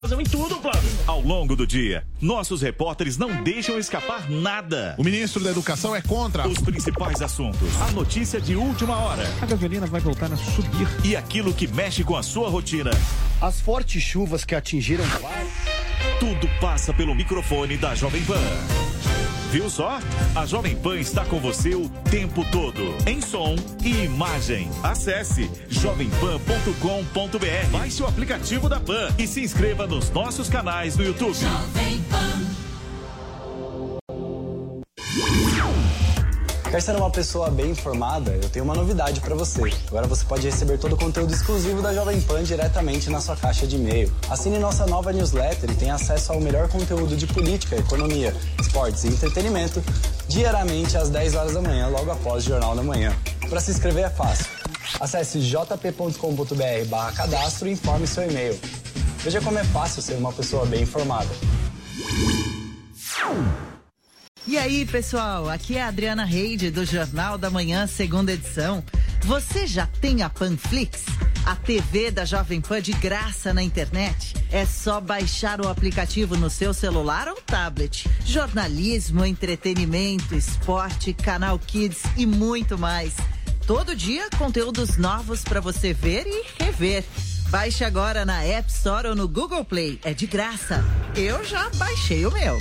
Em tudo, Flávio. Ao longo do dia, nossos repórteres não deixam escapar nada. O ministro da Educação é contra os principais assuntos. A notícia de última hora. A gasolina vai voltar a subir. E aquilo que mexe com a sua rotina. As fortes chuvas que atingiram... Tudo passa pelo microfone da Jovem Pan. Viu só? A Jovem Pan está com você o tempo todo, em som e imagem. Acesse jovempan.com.br, baixe o aplicativo da Pan e se inscreva nos nossos canais no YouTube. Jovem Pan. Quer ser uma pessoa bem informada? Eu tenho uma novidade para você. Agora você pode receber todo o conteúdo exclusivo da Jovem Pan diretamente na sua caixa de e-mail. Assine nossa nova newsletter e tenha acesso ao melhor conteúdo de política, economia, esportes e entretenimento diariamente às 10 horas da manhã, logo após o Jornal da Manhã. Para se inscrever é fácil. Acesse jp.com.br/cadastro e informe seu e-mail. Veja como é fácil ser uma pessoa bem informada. E aí, pessoal, aqui é a Adriana Reide do Jornal da Manhã, segunda edição. Você já tem a Panflix? A TV da Jovem Pan de graça na internet? É só baixar o aplicativo no seu celular ou tablet. Jornalismo, entretenimento, esporte, canal Kids e muito mais. Todo dia, conteúdos novos para você ver e rever. Baixe agora na App Store ou no Google Play. É de graça. Eu já baixei o meu.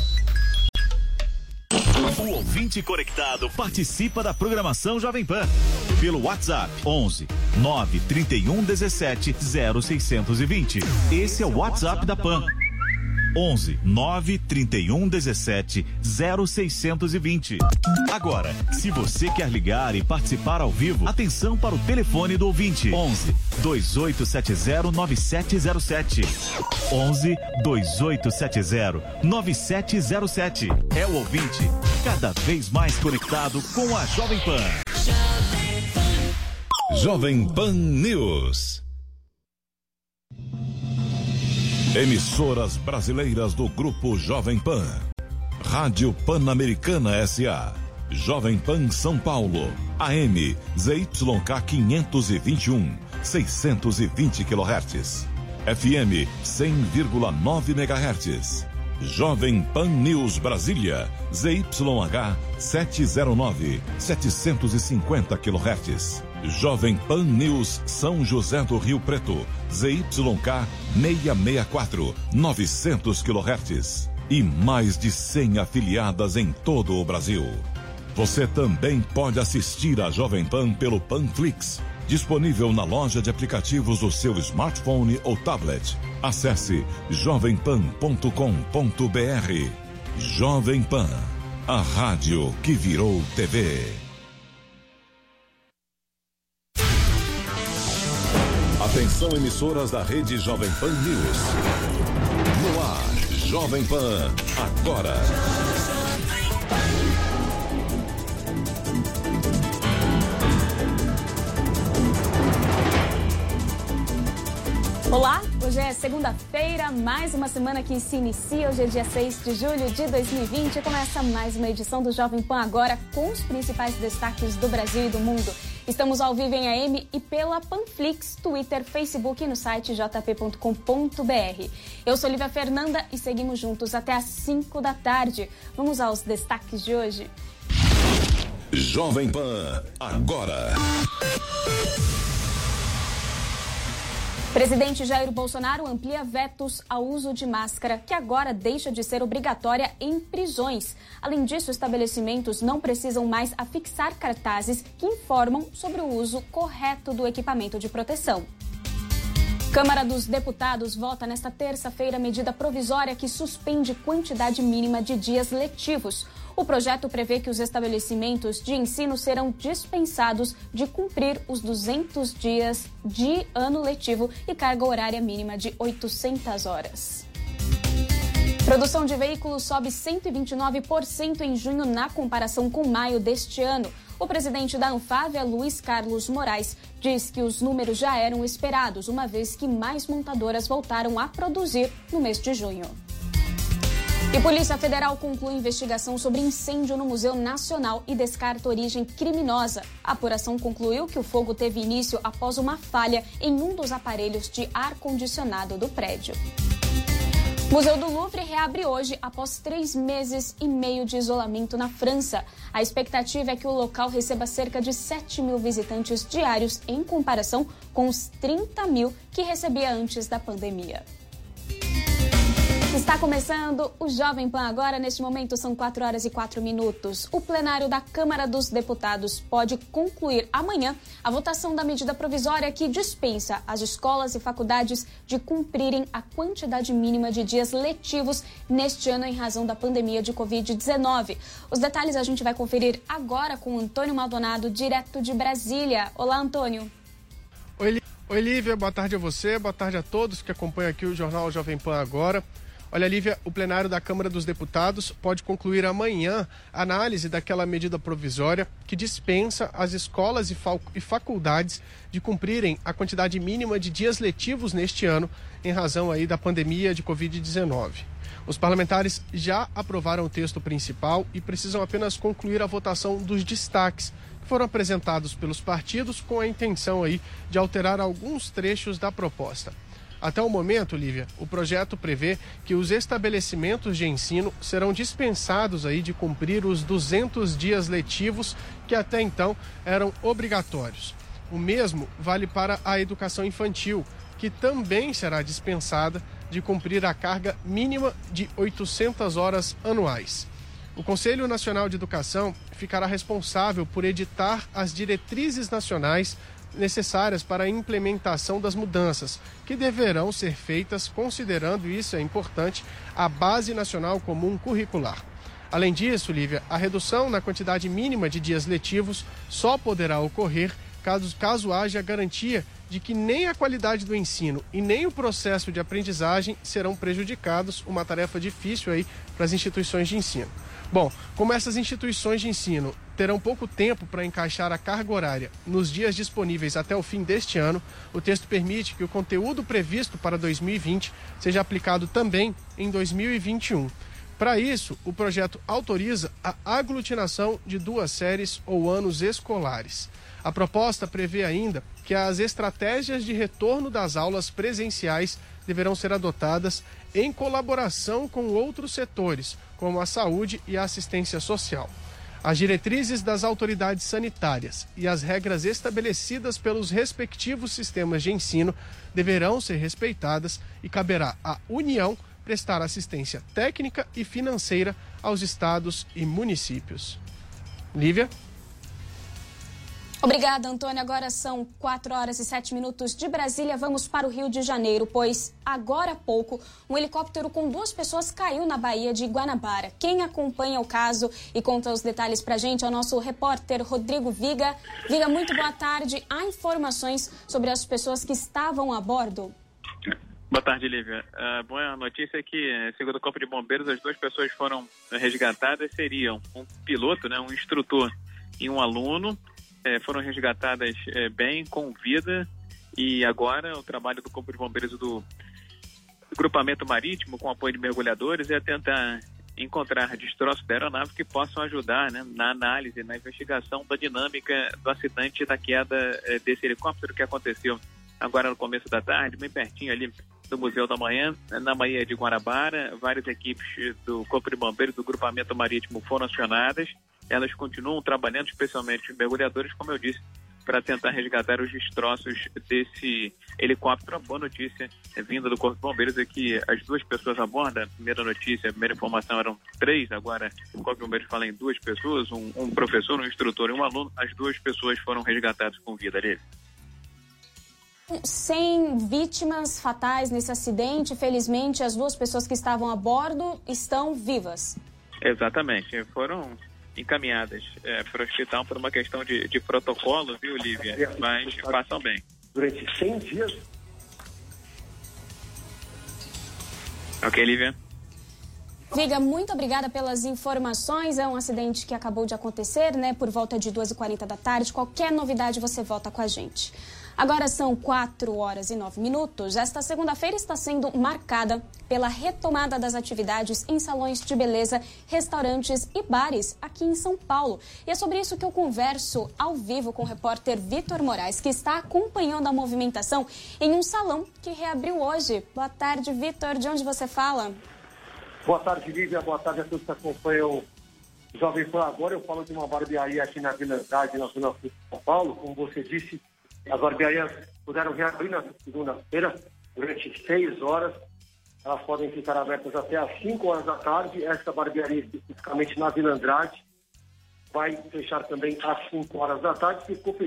O ouvinte conectado participa da programação Jovem Pan pelo WhatsApp 11 931 17 0620. Esse é o WhatsApp da Pan. 11 931 17 0620. Agora, se você quer ligar e participar ao vivo, atenção para o telefone do ouvinte. 11 2870 9707. 11 2870 9707. É o ouvinte cada vez mais conectado com a Jovem Pan. Jovem Pan News. Emissoras brasileiras do Grupo Jovem Pan. Rádio Pan-Americana S.A. Jovem Pan São Paulo. AM ZYK 521, 620 kHz. FM 100,9 MHz. Jovem Pan News Brasília. ZYH 709, 750 kHz. Jovem Pan News São José do Rio Preto, ZYK 664, 900 kHz. E mais de 100 afiliadas em todo o Brasil. Você também pode assistir a Jovem Pan pelo Panflix, disponível na loja de aplicativos do seu smartphone ou tablet. Acesse jovempan.com.br. Jovem Pan, a rádio que virou TV. Atenção, emissoras da rede Jovem Pan News. No ar, Jovem Pan, agora. Olá, hoje é segunda-feira, mais uma semana que se inicia. Hoje é dia 6 de julho de 2020 e começa mais uma edição do Jovem Pan Agora com os principais destaques do Brasil e do mundo. Estamos ao vivo em AM e pela Panflix, Twitter, Facebook e no site jp.com.br. Eu sou Lívia Fernanda e seguimos juntos até às 5 da tarde. Vamos aos destaques de hoje. Jovem Pan Agora. Presidente Jair Bolsonaro amplia vetos ao uso de máscara, que agora deixa de ser obrigatória em prisões. Além disso, estabelecimentos não precisam mais afixar cartazes que informam sobre o uso correto do equipamento de proteção. Câmara dos Deputados vota nesta terça-feira medida provisória que suspende quantidade mínima de dias letivos. O projeto prevê que os estabelecimentos de ensino serão dispensados de cumprir os 200 dias de ano letivo e carga horária mínima de 800 horas. Produção de veículos sobe 129% em junho na comparação com maio deste ano. O presidente da Anfávia, Luiz Carlos Moraes, diz que os números já eram esperados, uma vez que mais montadoras voltaram a produzir no mês de junho. E Polícia Federal conclui investigação sobre incêndio no Museu Nacional e descarta origem criminosa. A apuração concluiu que o fogo teve início após uma falha em um dos aparelhos de ar-condicionado do prédio. O Museu do Louvre reabre hoje após 3 meses e meio de isolamento na França. A expectativa é que o local receba cerca de 7 mil visitantes diários em comparação com os 30 mil que recebia antes da pandemia. Está começando o Jovem Pan agora. Neste momento são 4 horas e 4 minutos. O plenário da Câmara dos Deputados pode concluir amanhã a votação da medida provisória que dispensa as escolas e faculdades de cumprirem a quantidade mínima de dias letivos neste ano em razão da pandemia de Covid-19. Os detalhes a gente vai conferir agora com o Antônio Maldonado, direto de Brasília. Olá, Antônio. Oi, Lívia. Boa tarde a você, boa tarde a todos que acompanham aqui o Jornal Jovem Pan agora. Olha, Lívia, o plenário da Câmara dos Deputados pode concluir amanhã a análise daquela medida provisória que dispensa as escolas e faculdades de cumprirem a quantidade mínima de dias letivos neste ano em razão aí da pandemia de Covid-19. Os parlamentares já aprovaram o texto principal e precisam apenas concluir a votação dos destaques que foram apresentados pelos partidos com a intenção aí de alterar alguns trechos da proposta. Até o momento, Lívia, o projeto prevê que os estabelecimentos de ensino serão dispensados aí de cumprir os 200 dias letivos que até então eram obrigatórios. O mesmo vale para a educação infantil, que também será dispensada de cumprir a carga mínima de 800 horas anuais. O Conselho Nacional de Educação ficará responsável por editar as diretrizes nacionais necessárias para a implementação das mudanças, que deverão ser feitas considerando, isso é importante, a Base Nacional Comum Curricular. Além disso, Lívia, a redução na quantidade mínima de dias letivos só poderá ocorrer caso haja garantia de que nem a qualidade do ensino e nem o processo de aprendizagem serão prejudicados, uma tarefa difícil aí para as instituições de ensino. Bom, como essas instituições de ensino terão pouco tempo para encaixar a carga horária nos dias disponíveis até o fim deste ano, o texto permite que o conteúdo previsto para 2020 seja aplicado também em 2021. Para isso, o projeto autoriza a aglutinação de 2 séries ou anos escolares. A proposta prevê ainda que as estratégias de retorno das aulas presenciais deverão ser adotadas em colaboração com outros setores, como a saúde e a assistência social. As diretrizes das autoridades sanitárias e as regras estabelecidas pelos respectivos sistemas de ensino deverão ser respeitadas e caberá à União prestar assistência técnica e financeira aos estados e municípios. Lívia? Obrigada, Antônio. Agora são 4 horas e 7 minutos de Brasília. Vamos para o Rio de Janeiro, pois agora há pouco um helicóptero com 2 pessoas caiu na Baía de Guanabara. Quem acompanha o caso e conta os detalhes para a gente é o nosso repórter Rodrigo Viga. Viga, muito boa tarde. Há informações sobre as pessoas que estavam a bordo? Boa tarde, Lívia. A boa notícia é que, segundo o Corpo de Bombeiros, as 2 pessoas foram resgatadas. Seriam um piloto, um instrutor e um aluno. Foram resgatadas bem, com vida, e agora o trabalho do Corpo de Bombeiros e do grupamento marítimo, com apoio de mergulhadores, é tentar encontrar destroços da aeronave que possam ajudar na análise, na investigação da dinâmica do acidente e da queda desse helicóptero que aconteceu agora no começo da tarde, bem pertinho ali do Museu da Manhã, na Baía de Guanabara. Várias equipes do Corpo de Bombeiros do grupamento marítimo foram acionadas. Elas continuam trabalhando, especialmente os mergulhadores, como eu disse, para tentar resgatar os destroços desse helicóptero. A boa notícia vinda do Corpo de Bombeiros é que as 2 pessoas a bordo, a primeira informação eram 3, agora o Corpo de Bombeiros fala em 2 pessoas, um professor, um instrutor e um aluno. As 2 pessoas foram resgatadas com vida dele. Sem vítimas fatais nesse acidente, felizmente as 2 pessoas que estavam a bordo estão vivas. Exatamente, foram encaminhadas para o hospital por uma questão de protocolo, viu, Lívia? Mas passam bem. Durante 100 dias. Ok, Lívia? Viga, muito obrigada pelas informações. É um acidente que acabou de acontecer, por volta de 2h40 da tarde. Qualquer novidade você volta com a gente. Agora são 4h09. Esta segunda-feira está sendo marcada pela retomada das atividades em salões de beleza, restaurantes e bares aqui em São Paulo. E é sobre isso que eu converso ao vivo com o repórter Vitor Moraes, que está acompanhando a movimentação em um salão que reabriu hoje. Boa tarde, Vitor. De onde você fala? Boa tarde, Lívia. Boa tarde a todos que acompanham o Jovem Pan. Agora eu falo de uma barbearia aqui na Vila Andrade, na Zona Sul de São Paulo. Como você disse, as barbearias puderam reabrir na segunda-feira durante 6 horas. Elas podem ficar abertas até às 5 horas da tarde. Essa barbearia, especificamente na Vila Andrade, vai fechar também às 5 horas da tarde.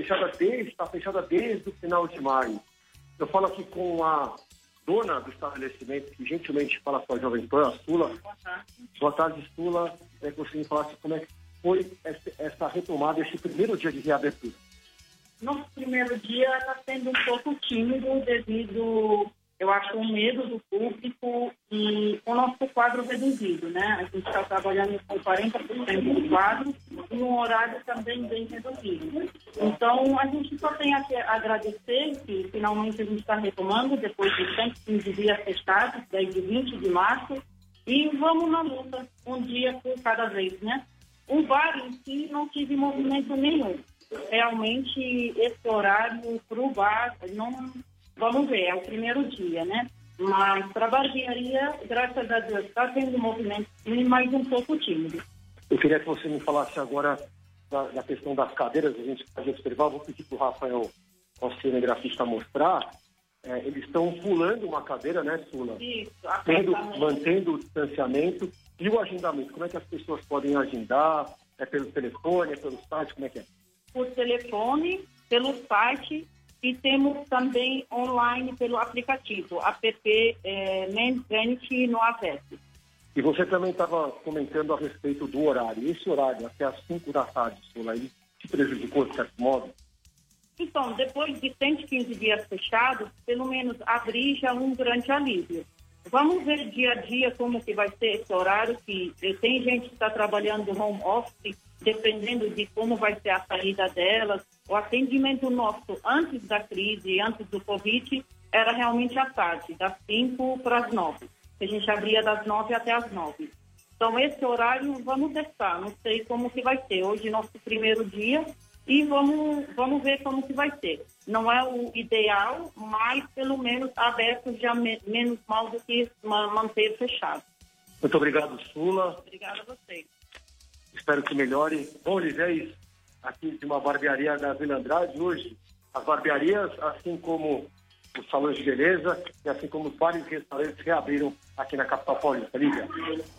Está fechada desde o final de maio. Eu falo aqui com a dona do estabelecimento, que gentilmente fala com a Jovem Pan, a Sula. Boa tarde, Sula. Eu gostaria de falar como é que foi essa retomada, esse primeiro dia de reabertura. Nosso primeiro dia está sendo um pouco tímido devido, eu acho, ao medo do público e o nosso quadro reduzido, né? A gente está trabalhando com 40% do quadro e um horário também bem reduzido. Então, a gente só tem a agradecer que finalmente a gente está retomando depois de 115 dias fechados, desde 20 de março, e vamos na luta, um dia por cada vez, né? O bar em si não tive movimento nenhum. Realmente, esse horário para o bar, não, vamos ver, é o primeiro dia, né? Mas para a barbearia, graças a Deus, está tendo movimento, mas um pouco tímido. Eu queria que você me falasse agora da questão das cadeiras. A gente pode observar, vou pedir para o Rafael, nosso cinegrafista, mostrar. Eles estão pulando uma cadeira, né, Sula? Isso, mantendo o distanciamento. E o agendamento, como é que as pessoas podem agendar? É pelo telefone, é pelo site, como é que é? Por telefone, pelo site e temos também online pelo aplicativo, app Men's Vanity no AVES. E você também estava comentando a respeito do horário. Esse horário, até às 5 da tarde, Sula, ele te prejudicou de certo modo? Então, depois de 115 dias fechados, pelo menos abrir já um grande alívio. Vamos ver dia a dia como que vai ser esse horário, que tem gente que está trabalhando home office, dependendo de como vai ser a saída delas. O atendimento nosso antes da crise, antes do Covid, era realmente à tarde, das 5 para as 9. A gente abria das 9 até as 9. Então, esse horário vamos testar, não sei como que vai ser. Hoje, nosso primeiro dia, e vamos ver como que vai ser. Não é o ideal, mas pelo menos aberto já menos mal do que manter fechado. Muito obrigado, Sula. Obrigada a você. Espero que melhore. Bom, Lisés, aqui de uma barbearia da Vila Andrade, hoje, as barbearias, assim como os salões de beleza e assim como os bares e restaurantes reabriram aqui na capital paulista. Lívia.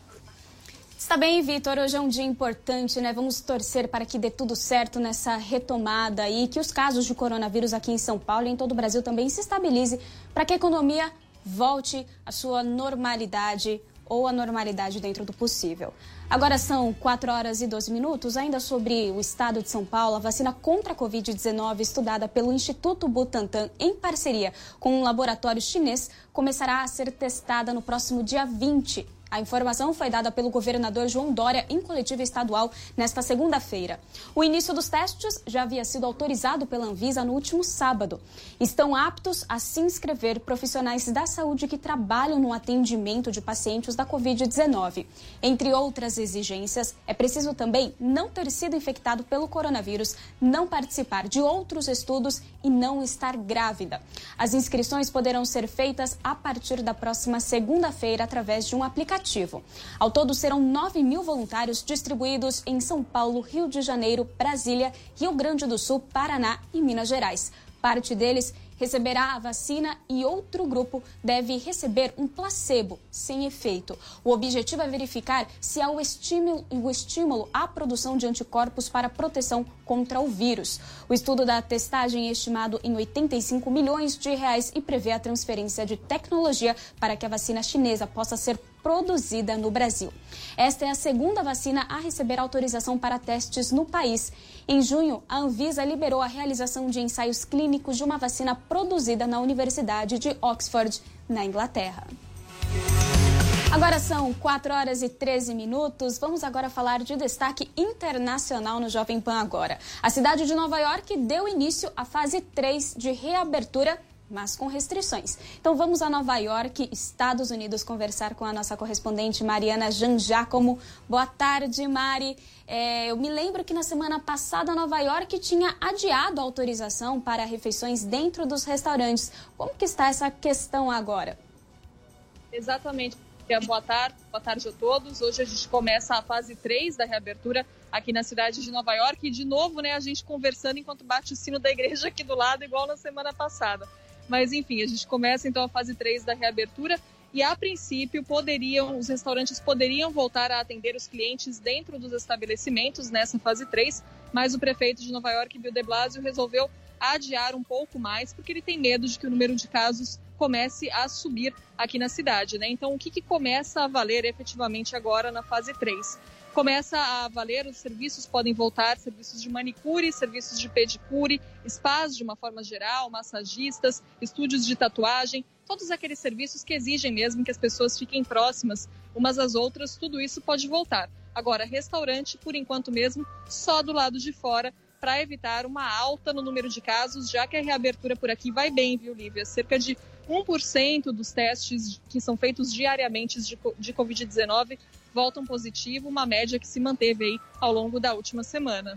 Está bem, Vitor. Hoje é um dia importante, né? Vamos torcer para que dê tudo certo nessa retomada e que os casos de coronavírus aqui em São Paulo e em todo o Brasil também se estabilize para que a economia volte à sua normalidade ou a normalidade dentro do possível. Agora são 4h12. Ainda sobre o estado de São Paulo, a vacina contra a Covid-19 estudada pelo Instituto Butantan em parceria com um laboratório chinês começará a ser testada no próximo dia 20. A informação foi dada pelo governador João Dória em coletiva estadual nesta segunda-feira. O início dos testes já havia sido autorizado pela Anvisa no último sábado. Estão aptos a se inscrever profissionais da saúde que trabalham no atendimento de pacientes da Covid-19. Entre outras exigências, é preciso também não ter sido infectado pelo coronavírus, não participar de outros estudos e não estar grávida. As inscrições poderão ser feitas a partir da próxima segunda-feira através de um aplicativo. Ao todo, serão 9 mil voluntários distribuídos em São Paulo, Rio de Janeiro, Brasília, Rio Grande do Sul, Paraná e Minas Gerais. Parte deles receberá a vacina e outro grupo deve receber um placebo sem efeito. O objetivo é verificar se há o estímulo à produção de anticorpos para proteção contra o vírus. O estudo da testagem é estimado em R$85 milhões e prevê a transferência de tecnologia para que a vacina chinesa possa ser produzida no Brasil. Esta é a segunda vacina a receber autorização para testes no país. Em junho, a Anvisa liberou a realização de ensaios clínicos de uma vacina produzida na Universidade de Oxford, na Inglaterra. Agora são 4h13. Vamos agora falar de destaque internacional no Jovem Pan agora. A cidade de Nova York deu início à fase 3 de reabertura, mas com restrições. Então vamos a Nova York, Estados Unidos, conversar com a nossa correspondente Mariana Jangiacomo. Boa tarde, Mari. Eu me lembro que na semana passada Nova York tinha adiado a autorização para refeições dentro dos restaurantes. Como que está essa questão agora? Exatamente. Boa tarde a todos. Hoje a gente começa a fase 3 da reabertura aqui na cidade de Nova York. E de novo, a gente conversando enquanto bate o sino da igreja aqui do lado, igual na semana passada. Mas enfim, a gente começa então a fase 3 da reabertura e a princípio os restaurantes poderiam voltar a atender os clientes dentro dos estabelecimentos nessa fase 3, mas o prefeito de Nova York, Bill de Blasio, resolveu adiar um pouco mais porque ele tem medo de que o número de casos comece a subir aqui na cidade, Então, o que começa a valer efetivamente agora na fase 3? Começa a valer, os serviços podem voltar, serviços de manicure, serviços de pedicure, spas de uma forma geral, massagistas, estúdios de tatuagem, todos aqueles serviços que exigem mesmo que as pessoas fiquem próximas umas às outras, tudo isso pode voltar. Agora, restaurante, por enquanto mesmo, só do lado de fora, para evitar uma alta no número de casos, já que a reabertura por aqui vai bem, viu, Lívia? Cerca de 1% dos testes que são feitos diariamente de Covid-19 voltam positivo, uma média que se manteve aí ao longo da última semana.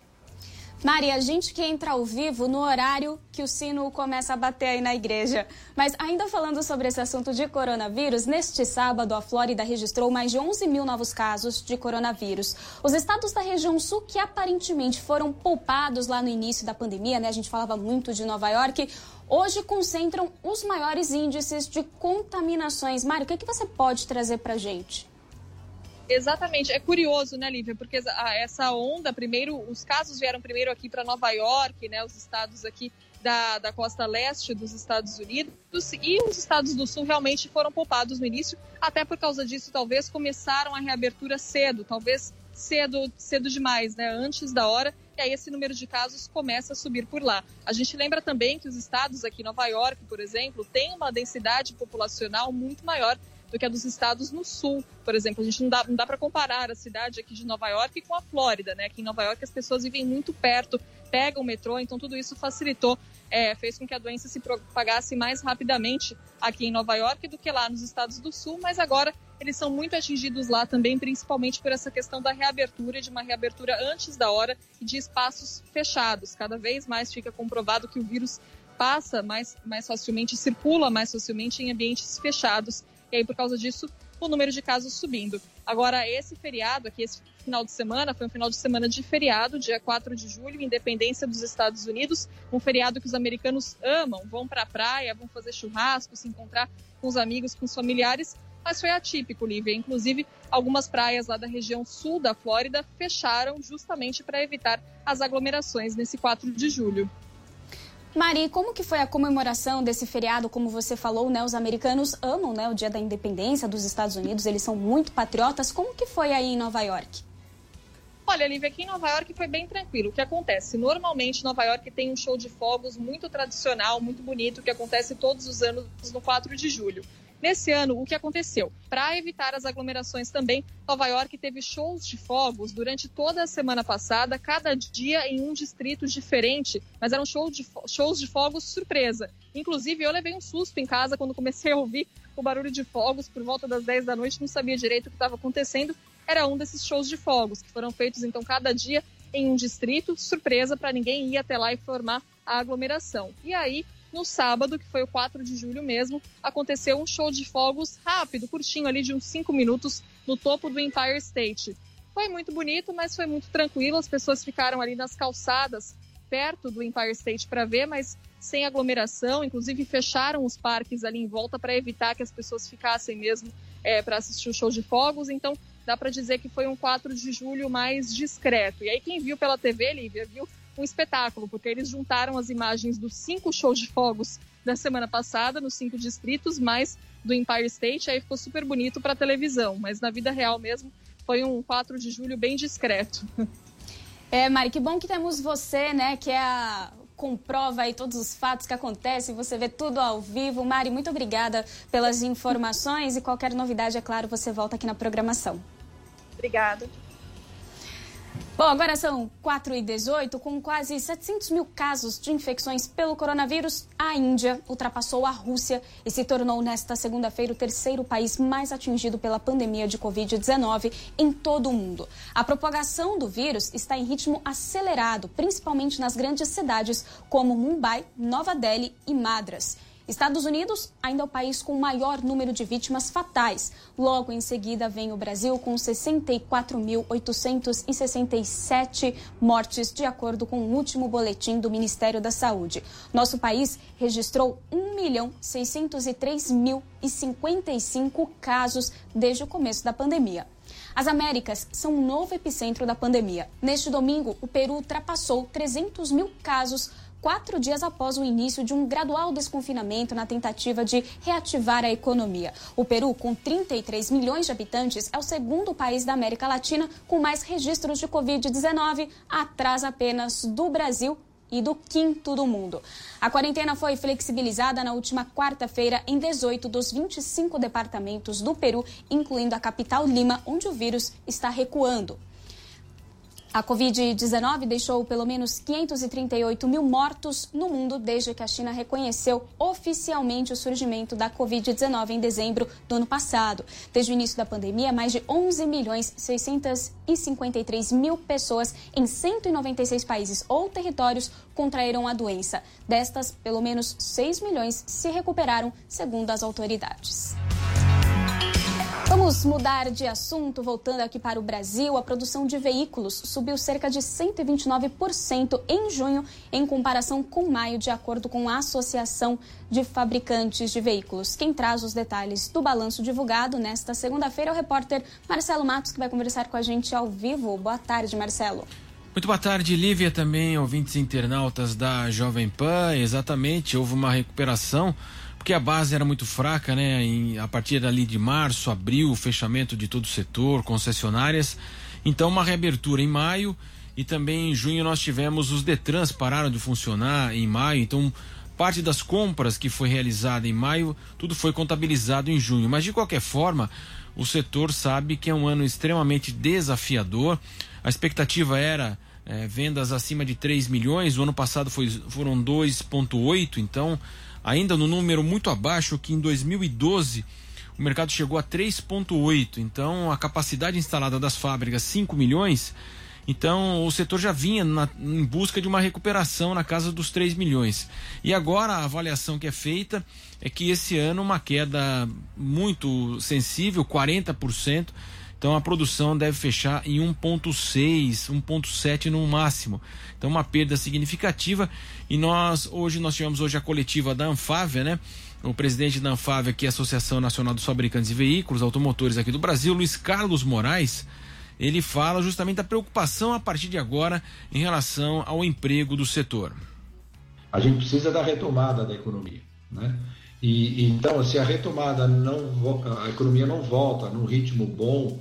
Mari, a gente que entra ao vivo no horário que o sino começa a bater aí na igreja. Mas ainda falando sobre esse assunto de coronavírus, neste sábado a Flórida registrou mais de 11 mil novos casos de coronavírus. Os estados da região sul que aparentemente foram poupados lá no início da pandemia, A gente falava muito de Nova York, hoje concentram os maiores índices de contaminações. Mari, o que você pode trazer pra gente? Exatamente, é curioso, Lívia, porque essa onda, os casos vieram primeiro aqui para Nova York, os estados aqui da costa leste dos Estados Unidos, e os estados do sul realmente foram poupados no início, até por causa disso talvez começaram a reabertura cedo, talvez cedo demais, antes da hora, e aí esse número de casos começa a subir por lá. A gente lembra também que os estados aqui, Nova York, por exemplo, têm uma densidade populacional muito maior do que a dos estados no sul, por exemplo. A gente não dá para comparar a cidade aqui de Nova York com a Flórida, Aqui em Nova York as pessoas vivem muito perto, pegam o metrô, então tudo isso facilitou, fez com que a doença se propagasse mais rapidamente aqui em Nova York do que lá nos estados do sul, mas agora eles são muito atingidos lá também, principalmente por essa questão da reabertura, de uma reabertura antes da hora e de espaços fechados. Cada vez mais fica comprovado que o vírus passa mais facilmente, circula mais facilmente em ambientes fechados. E aí, por causa disso, o número de casos subindo. Agora, esse feriado aqui, esse final de semana, foi um final de semana de feriado, dia 4 de julho, independência dos Estados Unidos, um feriado que os americanos amam, vão para a praia, vão fazer churrasco, se encontrar com os amigos, com os familiares, mas foi atípico, Lívia. Inclusive, algumas praias lá da região sul da Flórida fecharam justamente para evitar as aglomerações nesse 4 de julho. Mari, como que foi a comemoração desse feriado? Como você falou, os americanos amam, o Dia da Independência dos Estados Unidos, eles são muito patriotas. Como que foi aí em Nova York? Olha, Lívia, aqui em Nova York foi bem tranquilo. O que acontece? Normalmente, Nova York tem um show de fogos muito tradicional, muito bonito, que acontece todos os anos no 4 de julho. Nesse ano, o que aconteceu? Para evitar as aglomerações também, Nova York teve shows de fogos durante toda a semana passada, cada dia em um distrito diferente, mas eram shows de fogos surpresa. Inclusive, eu levei um susto em casa quando comecei a ouvir o barulho de fogos por volta das 10 da noite, não sabia direito o que estava acontecendo. Era um desses shows de fogos, que foram feitos então cada dia em um distrito, surpresa para ninguém ir até lá e formar a aglomeração. E aí, no sábado, que foi o 4 de julho mesmo, aconteceu um show de fogos rápido, curtinho ali de uns 5 minutos no topo do Empire State. Foi muito bonito, mas foi muito tranquilo, as pessoas ficaram ali nas calçadas perto do Empire State para ver, mas sem aglomeração, inclusive fecharam os parques ali em volta para evitar que as pessoas ficassem mesmo para assistir o show de fogos, então dá para dizer que foi um 4 de julho mais discreto. E aí quem viu pela TV, Lívia, viu um espetáculo, porque eles juntaram as imagens dos 5 shows de fogos da semana passada, nos 5 distritos, mais do Empire State, aí ficou super bonito para televisão, mas na vida real mesmo foi um 4 de julho bem discreto. Mari, que bom que temos você, que é a comprova aí todos os fatos que acontecem, você vê tudo ao vivo. Mari, muito obrigada pelas informações e qualquer novidade, é claro, você volta aqui na programação. Obrigada. Bom, agora são 4h18, com quase 700 mil casos de infecções pelo coronavírus, a Índia ultrapassou a Rússia e se tornou nesta segunda-feira o terceiro país mais atingido pela pandemia de Covid-19 em todo o mundo. A propagação do vírus está em ritmo acelerado, principalmente nas grandes cidades como Mumbai, Nova Delhi e Madras. Estados Unidos ainda é o país com o maior número de vítimas fatais. Logo em seguida vem o Brasil com 64.867 mortes, de acordo com o último boletim do Ministério da Saúde. Nosso país registrou 1.603.055 casos desde o começo da pandemia. As Américas são um novo epicentro da pandemia. Neste domingo, o Peru ultrapassou 300 mil casos 4 dias após o início de um gradual desconfinamento na tentativa de reativar a economia. O Peru, com 33 milhões de habitantes, é o segundo país da América Latina com mais registros de Covid-19, atrás apenas do Brasil e do quinto do mundo. A quarentena foi flexibilizada na última quarta-feira em 18 dos 25 departamentos do Peru, incluindo a capital Lima, onde o vírus está recuando. A Covid-19 deixou pelo menos 538 mil mortos no mundo desde que a China reconheceu oficialmente o surgimento da Covid-19 em dezembro do ano passado. Desde o início da pandemia, mais de 11.653.000 pessoas em 196 países ou territórios contraíram a doença. Destas, pelo menos 6 milhões se recuperaram, segundo as autoridades. Vamos mudar de assunto, voltando aqui para o Brasil. A produção de veículos subiu cerca de 129% em junho, em comparação com maio, de acordo com a Associação de Fabricantes de Veículos. Quem traz os detalhes do balanço divulgado nesta segunda-feira é o repórter Marcelo Matos, que vai conversar com a gente ao vivo. Boa tarde, Marcelo. Muito boa tarde, Lívia, também ouvintes internautas da Jovem Pan. Exatamente, houve uma recuperação, porque a base era muito fraca, né? A partir ali de março, abril, o fechamento de todo o setor, concessionárias. Então, uma reabertura em maio e também em junho nós tivemos os Detrans pararam de funcionar em maio. Então, parte das compras que foi realizada em maio, tudo foi contabilizado em junho. Mas, de qualquer forma, o setor sabe que é um ano extremamente desafiador. A expectativa era vendas acima de 3 milhões, o ano passado foram 2,8, então ainda no número muito abaixo que em 2012 o mercado chegou a 3,8, então a capacidade instalada das fábricas 5 milhões, então o setor já vinha em busca de uma recuperação na casa dos 3 milhões. E agora a avaliação que é feita é que esse ano uma queda muito sensível, 40%, então a produção deve fechar em 1,6, 1,7 no máximo. Então uma perda significativa. E nós tivemos hoje a coletiva da Anfávia, né? O presidente da Anfávia, que é a Associação Nacional dos Fabricantes de Veículos Automotores aqui do Brasil, Luiz Carlos Moraes, ele fala justamente da preocupação a partir de agora em relação ao emprego do setor. A gente precisa da retomada da economia, né? E então, se a retomada a economia não volta num ritmo bom,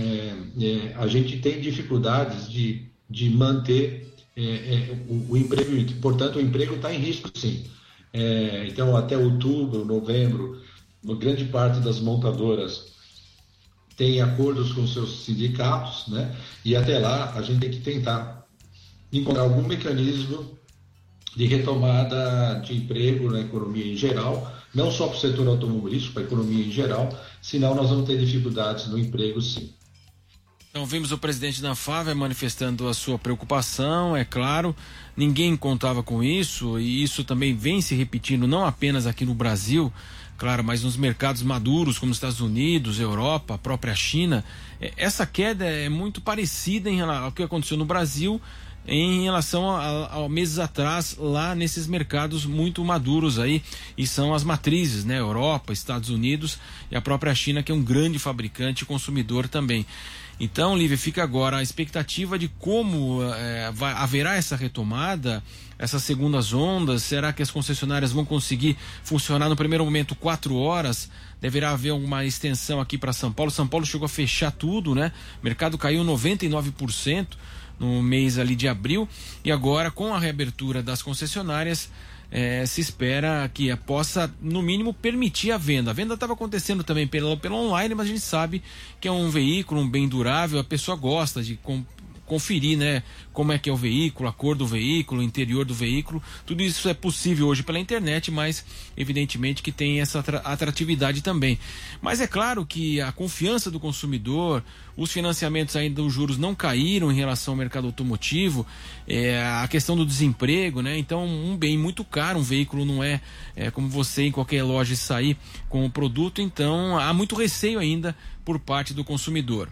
a gente tem dificuldades de manter o emprego. Portanto, o emprego está em risco, sim. Então, até outubro, novembro, uma grande parte das montadoras tem acordos com seus sindicatos, né? E até lá a gente tem que tentar encontrar algum mecanismo de retomada de emprego na economia em geral, não só para o setor automobilístico, para a economia em geral, senão nós vamos ter dificuldades no emprego, sim. Então vimos o presidente da Anfávia manifestando a sua preocupação, é claro, ninguém contava com isso, e isso também vem se repetindo não apenas aqui no Brasil, claro, mas nos mercados maduros como os Estados Unidos, Europa, a própria China. Essa queda é muito parecida ao que aconteceu no Brasil em relação a meses atrás lá nesses mercados muito maduros aí, e são as matrizes, né? Europa, Estados Unidos e a própria China, que é um grande fabricante e consumidor também. Então, Lívia, fica agora a expectativa de como haverá essa retomada, essas segundas ondas. Será que as concessionárias vão conseguir funcionar no primeiro momento 4 horas? Deverá haver alguma extensão aqui para São Paulo. São Paulo chegou a fechar tudo, né? O mercado caiu 99%. no mês ali de abril, e agora com a reabertura das concessionárias se espera que possa, no mínimo, permitir a venda. A venda estava acontecendo também pelo online, mas a gente sabe que é um veículo, um bem durável, a pessoa gosta de conferir, né, como é que é o veículo, a cor do veículo, o interior do veículo. Tudo isso é possível hoje pela internet, mas evidentemente que tem essa atratividade também. Mas é claro que a confiança do consumidor, os financiamentos ainda, os juros não caíram em relação ao mercado automotivo, a questão do desemprego, né? Então, um bem muito caro, um veículo não é como você em qualquer loja sair com o produto, então há muito receio ainda por parte do consumidor.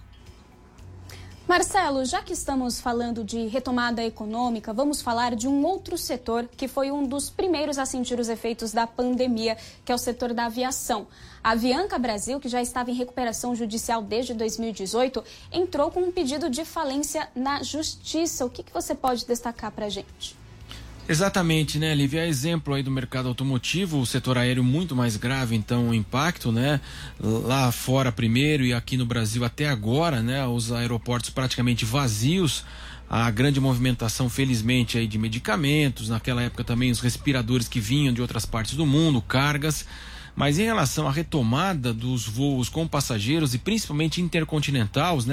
Marcelo, já que estamos falando de retomada econômica, vamos falar de um outro setor que foi um dos primeiros a sentir os efeitos da pandemia, que é o setor da aviação. A Avianca Brasil, que já estava em recuperação judicial desde 2018, entrou com um pedido de falência na Justiça. O que você pode destacar para a gente? Exatamente, né, Lívia? É exemplo aí do mercado automotivo, o setor aéreo muito mais grave, então, o impacto, né? Lá fora primeiro e aqui no Brasil até agora, né? Os aeroportos praticamente vazios, a grande movimentação, felizmente, aí de medicamentos, naquela época também os respiradores que vinham de outras partes do mundo, cargas. Mas em relação à retomada dos voos com passageiros e principalmente intercontinentais,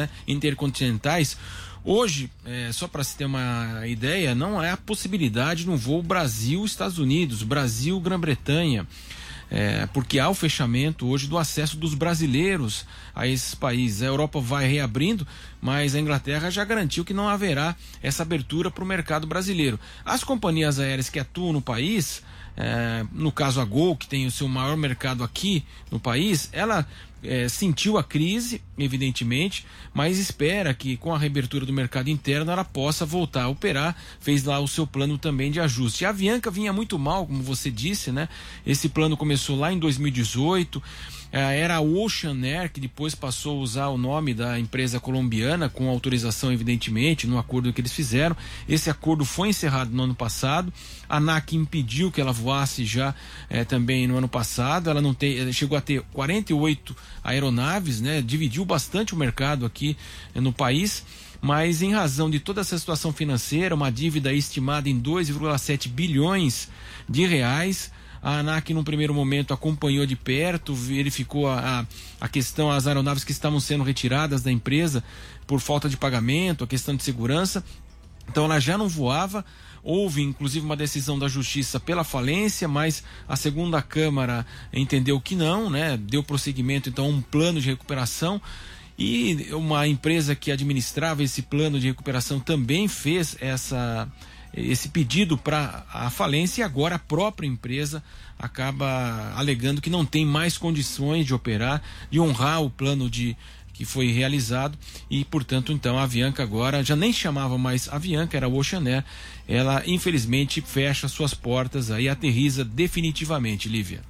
hoje, só para se ter uma ideia, não é a possibilidade de um voo Brasil-Estados Unidos, Brasil-Grã-Bretanha, porque há o fechamento hoje do acesso dos brasileiros a esses países. A Europa vai reabrindo, mas a Inglaterra já garantiu que não haverá essa abertura para o mercado brasileiro. As companhias aéreas que atuam no país, no caso a Gol, que tem o seu maior mercado aqui no país, ela sentiu a crise, evidentemente, mas espera que com a reabertura do mercado interno ela possa voltar a operar, fez lá o seu plano também de ajuste. A Avianca vinha muito mal, como você disse, né? Esse plano começou lá em 2018, era a Ocean Air, que depois passou a usar o nome da empresa colombiana, com autorização, evidentemente, no acordo que eles fizeram. Esse acordo foi encerrado no ano passado, a ANAC impediu que ela voasse já também no ano passado, ela chegou a ter 48 aeronaves, né? Dividiu bastante o mercado aqui no país, mas em razão de toda essa situação financeira, uma dívida estimada em 2,7 bilhões de reais, a ANAC, num primeiro momento, acompanhou de perto, verificou a questão, as aeronaves que estavam sendo retiradas da empresa por falta de pagamento, a questão de segurança. Então, ela já não voava. Houve, inclusive, uma decisão da Justiça pela falência, mas a segunda Câmara entendeu que não, né? Deu prosseguimento, então, a um plano de recuperação. E uma empresa que administrava esse plano de recuperação também fez esse pedido para a falência, e agora a própria empresa acaba alegando que não tem mais condições de operar, de honrar o plano que foi realizado, e portanto então a Avianca agora já nem chamava mais Avianca, era a Ocean Air. Ela infelizmente fecha suas portas aí, aterriza definitivamente, Lívia.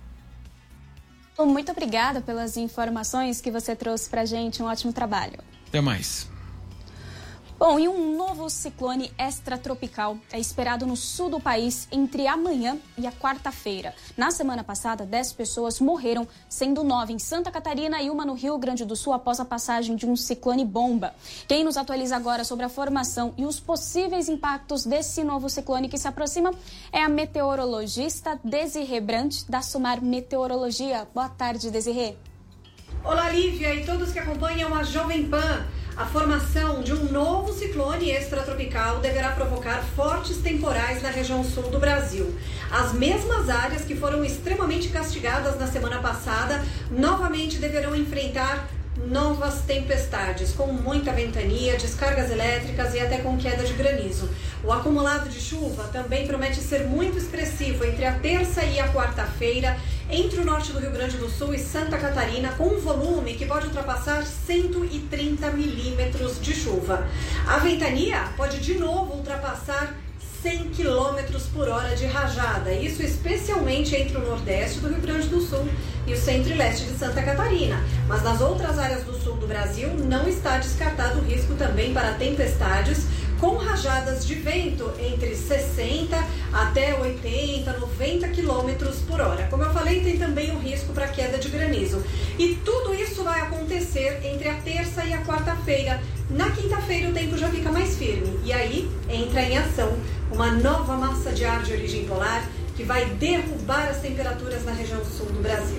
Muito obrigada pelas informações que você trouxe pra gente, um ótimo trabalho. Até mais. Bom, e um novo ciclone extratropical é esperado no sul do país entre amanhã e a quarta-feira. Na semana passada, 10 pessoas morreram, sendo 9 em Santa Catarina e 1 no Rio Grande do Sul após a passagem de um ciclone bomba. Quem nos atualiza agora sobre a formação e os possíveis impactos desse novo ciclone que se aproxima é a meteorologista Desirê Brandt, da Sumar Meteorologia. Boa tarde, Desirê. Olá, Lívia e todos que acompanham a Jovem Pan. A formação de um novo ciclone extratropical deverá provocar fortes temporais na região sul do Brasil. As mesmas áreas que foram extremamente castigadas na semana passada novamente deverão enfrentar novas tempestades, com muita ventania, descargas elétricas e até com queda de granizo. O acumulado de chuva também promete ser muito expressivo entre a terça e a quarta-feira, entre o norte do Rio Grande do Sul e Santa Catarina, com um volume que pode ultrapassar 130 milímetros de chuva. A ventania pode de novo ultrapassar 100 km por hora de rajada, isso especialmente entre o nordeste do Rio Grande do Sul e o centro e leste de Santa Catarina. Mas nas outras áreas do sul do Brasil não está descartado o risco também para tempestades, com rajadas de vento entre 60 até 80, 90 km por hora. Como eu falei, tem também o risco para queda de granizo. E tudo isso vai acontecer entre a terça terça e a quarta-feira. Na quinta-feira o tempo já fica mais firme. E aí entra em ação uma nova massa de ar de origem polar que vai derrubar as temperaturas na região sul do Brasil.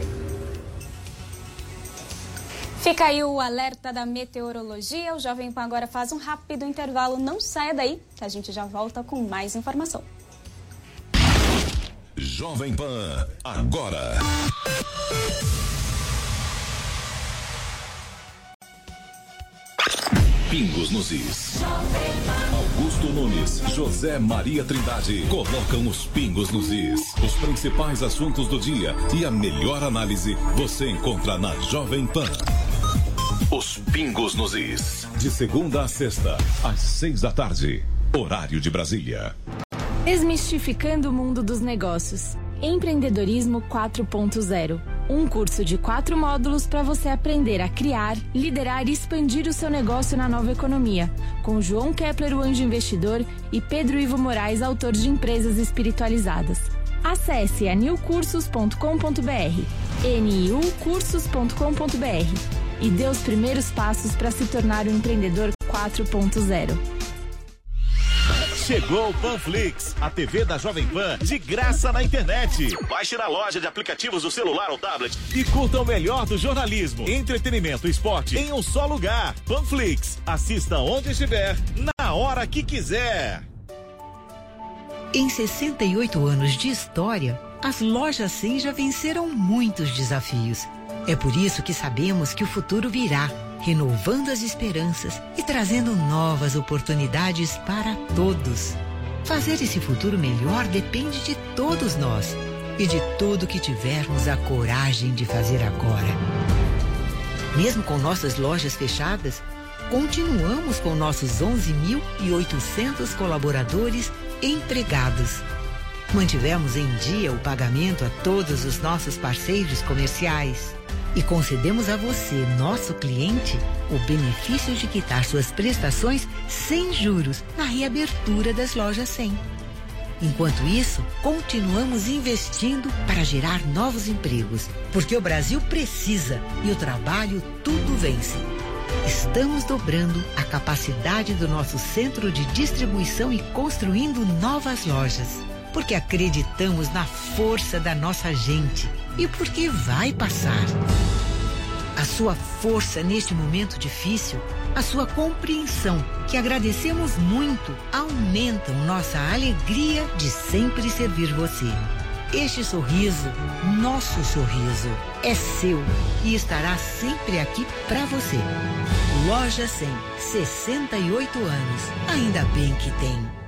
Fica aí o alerta da meteorologia. O Jovem Pan agora faz um rápido intervalo. Não saia daí, que a gente já volta com mais informação. Jovem Pan, agora. Pingos nos is. Augusto Nunes, José Maria Trindade colocam os pingos nos is. Os principais assuntos do dia e a melhor análise você encontra na Jovem Pan. Os pingos nos is. De segunda a sexta, às 6 da tarde, horário de Brasília. Desmistificando o mundo dos negócios. Empreendedorismo 4.0. Um curso de 4 módulos para você aprender a criar, liderar e expandir o seu negócio na nova economia. Com João Kepler, o anjo investidor, e Pedro Ivo Moraes, autor de Empresas Espiritualizadas. Acesse niucursos.com.br, niucursos.com.br e dê os primeiros passos para se tornar um empreendedor 4.0. Chegou o Panflix, a TV da Jovem Pan, de graça na internet. Baixe na loja de aplicativos do celular ou tablet e curta o melhor do jornalismo, entretenimento e esporte em um só lugar. Panflix, assista onde estiver, na hora que quiser. Em 68 anos de história, as lojas 100 já venceram muitos desafios. É por isso que sabemos que o futuro virá, renovando as esperanças e trazendo novas oportunidades para todos. Fazer esse futuro melhor depende de todos nós e de tudo que tivermos a coragem de fazer agora. Mesmo com nossas lojas fechadas, continuamos com nossos 11.800 colaboradores empregados. Mantivemos em dia o pagamento a todos os nossos parceiros comerciais. E concedemos a você, nosso cliente, o benefício de quitar suas prestações sem juros na reabertura das lojas 100. Enquanto isso, continuamos investindo para gerar novos empregos, porque o Brasil precisa e o trabalho tudo vence. Estamos dobrando a capacidade do nosso centro de distribuição e construindo novas lojas, porque acreditamos na força da nossa gente e porque vai passar. A sua força neste momento difícil, a sua compreensão, que agradecemos muito, aumentam nossa alegria de sempre servir você. Este sorriso, nosso sorriso, é seu e estará sempre aqui para você. Loja 100, 68 anos, ainda bem que tem.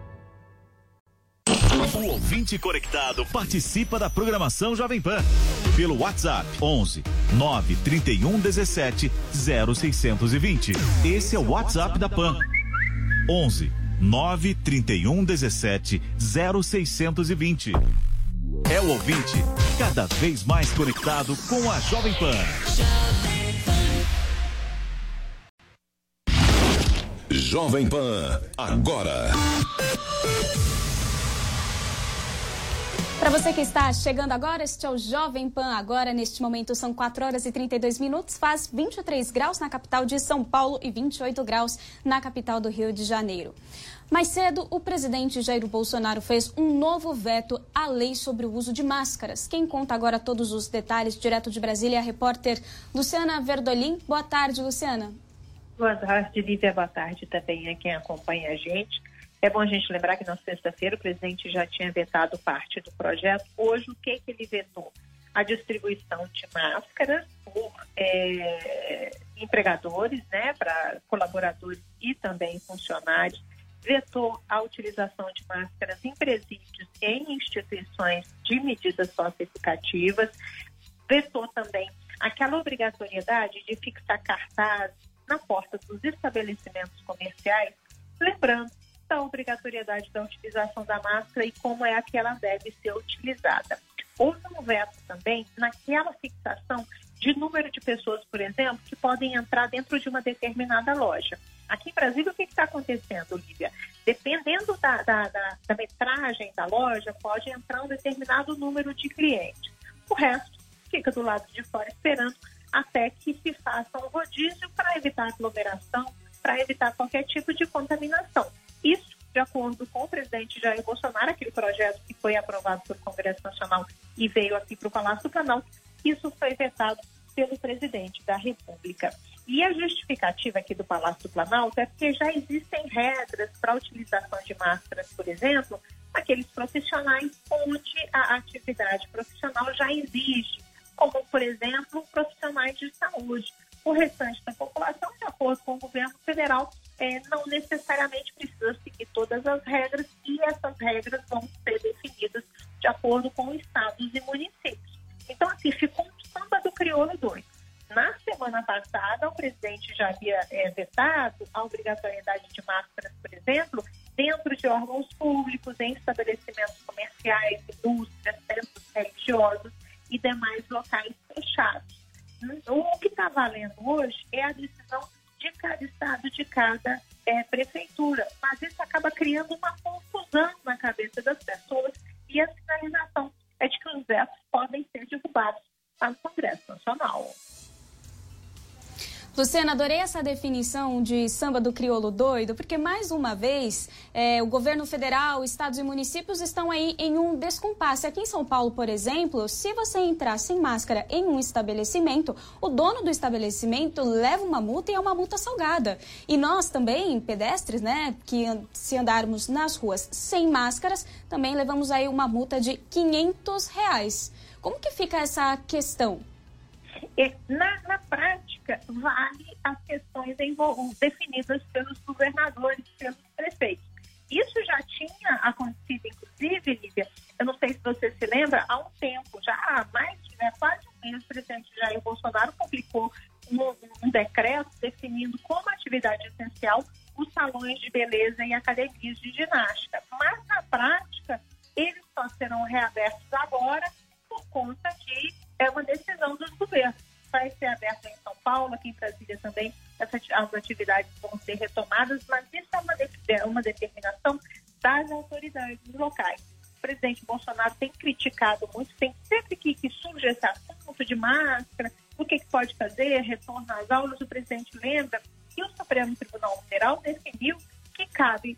O ouvinte conectado participa da programação Jovem Pan pelo WhatsApp 11 931 17 0620. Esse é o WhatsApp da Pan. 11 931 17 0620. É o ouvinte cada vez mais conectado com a Jovem Pan. Jovem Pan, agora. Para você que está chegando agora, este é o Jovem Pan agora. Neste momento são 4 horas e 32 minutos, faz 23 graus na capital de São Paulo e 28 graus na capital do Rio de Janeiro. Mais cedo, o presidente Jair Bolsonaro fez um novo veto à lei sobre o uso de máscaras. Quem conta agora todos os detalhes, direto de Brasília, é a repórter Luciana Verdolim. Boa tarde, Luciana. Boa tarde, Lívia. Boa tarde também a quem acompanha a gente. É bom a gente lembrar que na sexta-feira o presidente já tinha vetado parte do projeto. Hoje, o que ele vetou? A distribuição de máscaras por empregadores, né, para colaboradores e também funcionários. Vetou a utilização de máscaras em presídios e em instituições de medidas socioeducativas. Vetou também aquela obrigatoriedade de fixar cartazes na porta dos estabelecimentos comerciais, lembrando da obrigatoriedade da utilização da máscara e como é que ela deve ser utilizada. Houve um veto também naquela fixação de número de pessoas, por exemplo, que podem entrar dentro de uma determinada loja. Aqui em Brasília, o que está acontecendo, Lívia? Dependendo da metragem da loja, pode entrar um determinado número de clientes. O resto fica do lado de fora esperando até que se faça um rodízio para evitar aglomeração, para evitar qualquer tipo de contaminação. Isso, de acordo com o presidente Jair Bolsonaro, aquele projeto que foi aprovado pelo Congresso Nacional e veio aqui para o Palácio do Planalto, isso foi vetado pelo presidente da República. E a justificativa aqui do Palácio do Planalto é porque já existem regras para a utilização de máscaras, por exemplo, aqueles profissionais onde a atividade profissional já exige, como, por exemplo, profissionais de saúde. O restante da população, de acordo com o governo federal, não necessariamente precisa seguir todas as regras e essas regras vão ser definidas de acordo com estados e municípios. Então, assim, ficou um samba do crioulo doido. Na semana passada, o presidente já havia vetado a obrigatoriedade de máscaras, por exemplo, dentro de órgãos públicos, em estabelecimentos comerciais, indústrias, centros religiosos e demais locais fechados. O que está valendo hoje é a decisão de cada estado, de cada prefeitura, mas isso acaba criando uma confusão na cabeça das pessoas e a sinalização é de que os vetos podem ser derrubados lá no Congresso Nacional. Luciana, adorei essa definição de samba do crioulo doido, porque mais uma vez o governo federal, estados e municípios estão aí em um descompasse. Aqui em São Paulo, por exemplo, se você entrar sem máscara em um estabelecimento, o dono do estabelecimento leva uma multa e é uma multa salgada. E nós também, pedestres, né, que se andarmos nas ruas sem máscaras, também levamos aí uma multa de R$500. Como que fica essa questão? Na prática, vale as questões definidas pelos governadores, pelos prefeitos. Isso já tinha acontecido, inclusive, Lívia, eu não sei se você se lembra, há um tempo, já há quase um mês, o presidente Jair Bolsonaro publicou um decreto definindo como atividade essencial os salões de beleza e academias de ginástica. Mas, na prática, eles só serão reabertos agora por conta de uma decisão dos governos. Vai ser aberto em São Paulo, aqui em Brasília também, as atividades vão ser retomadas, mas isso é uma determinação das autoridades locais. O presidente Bolsonaro tem criticado muito, sempre que surge esse assunto de máscara, o que pode fazer, retorno às aulas, o presidente lembra que o Supremo Tribunal Federal definiu que cabe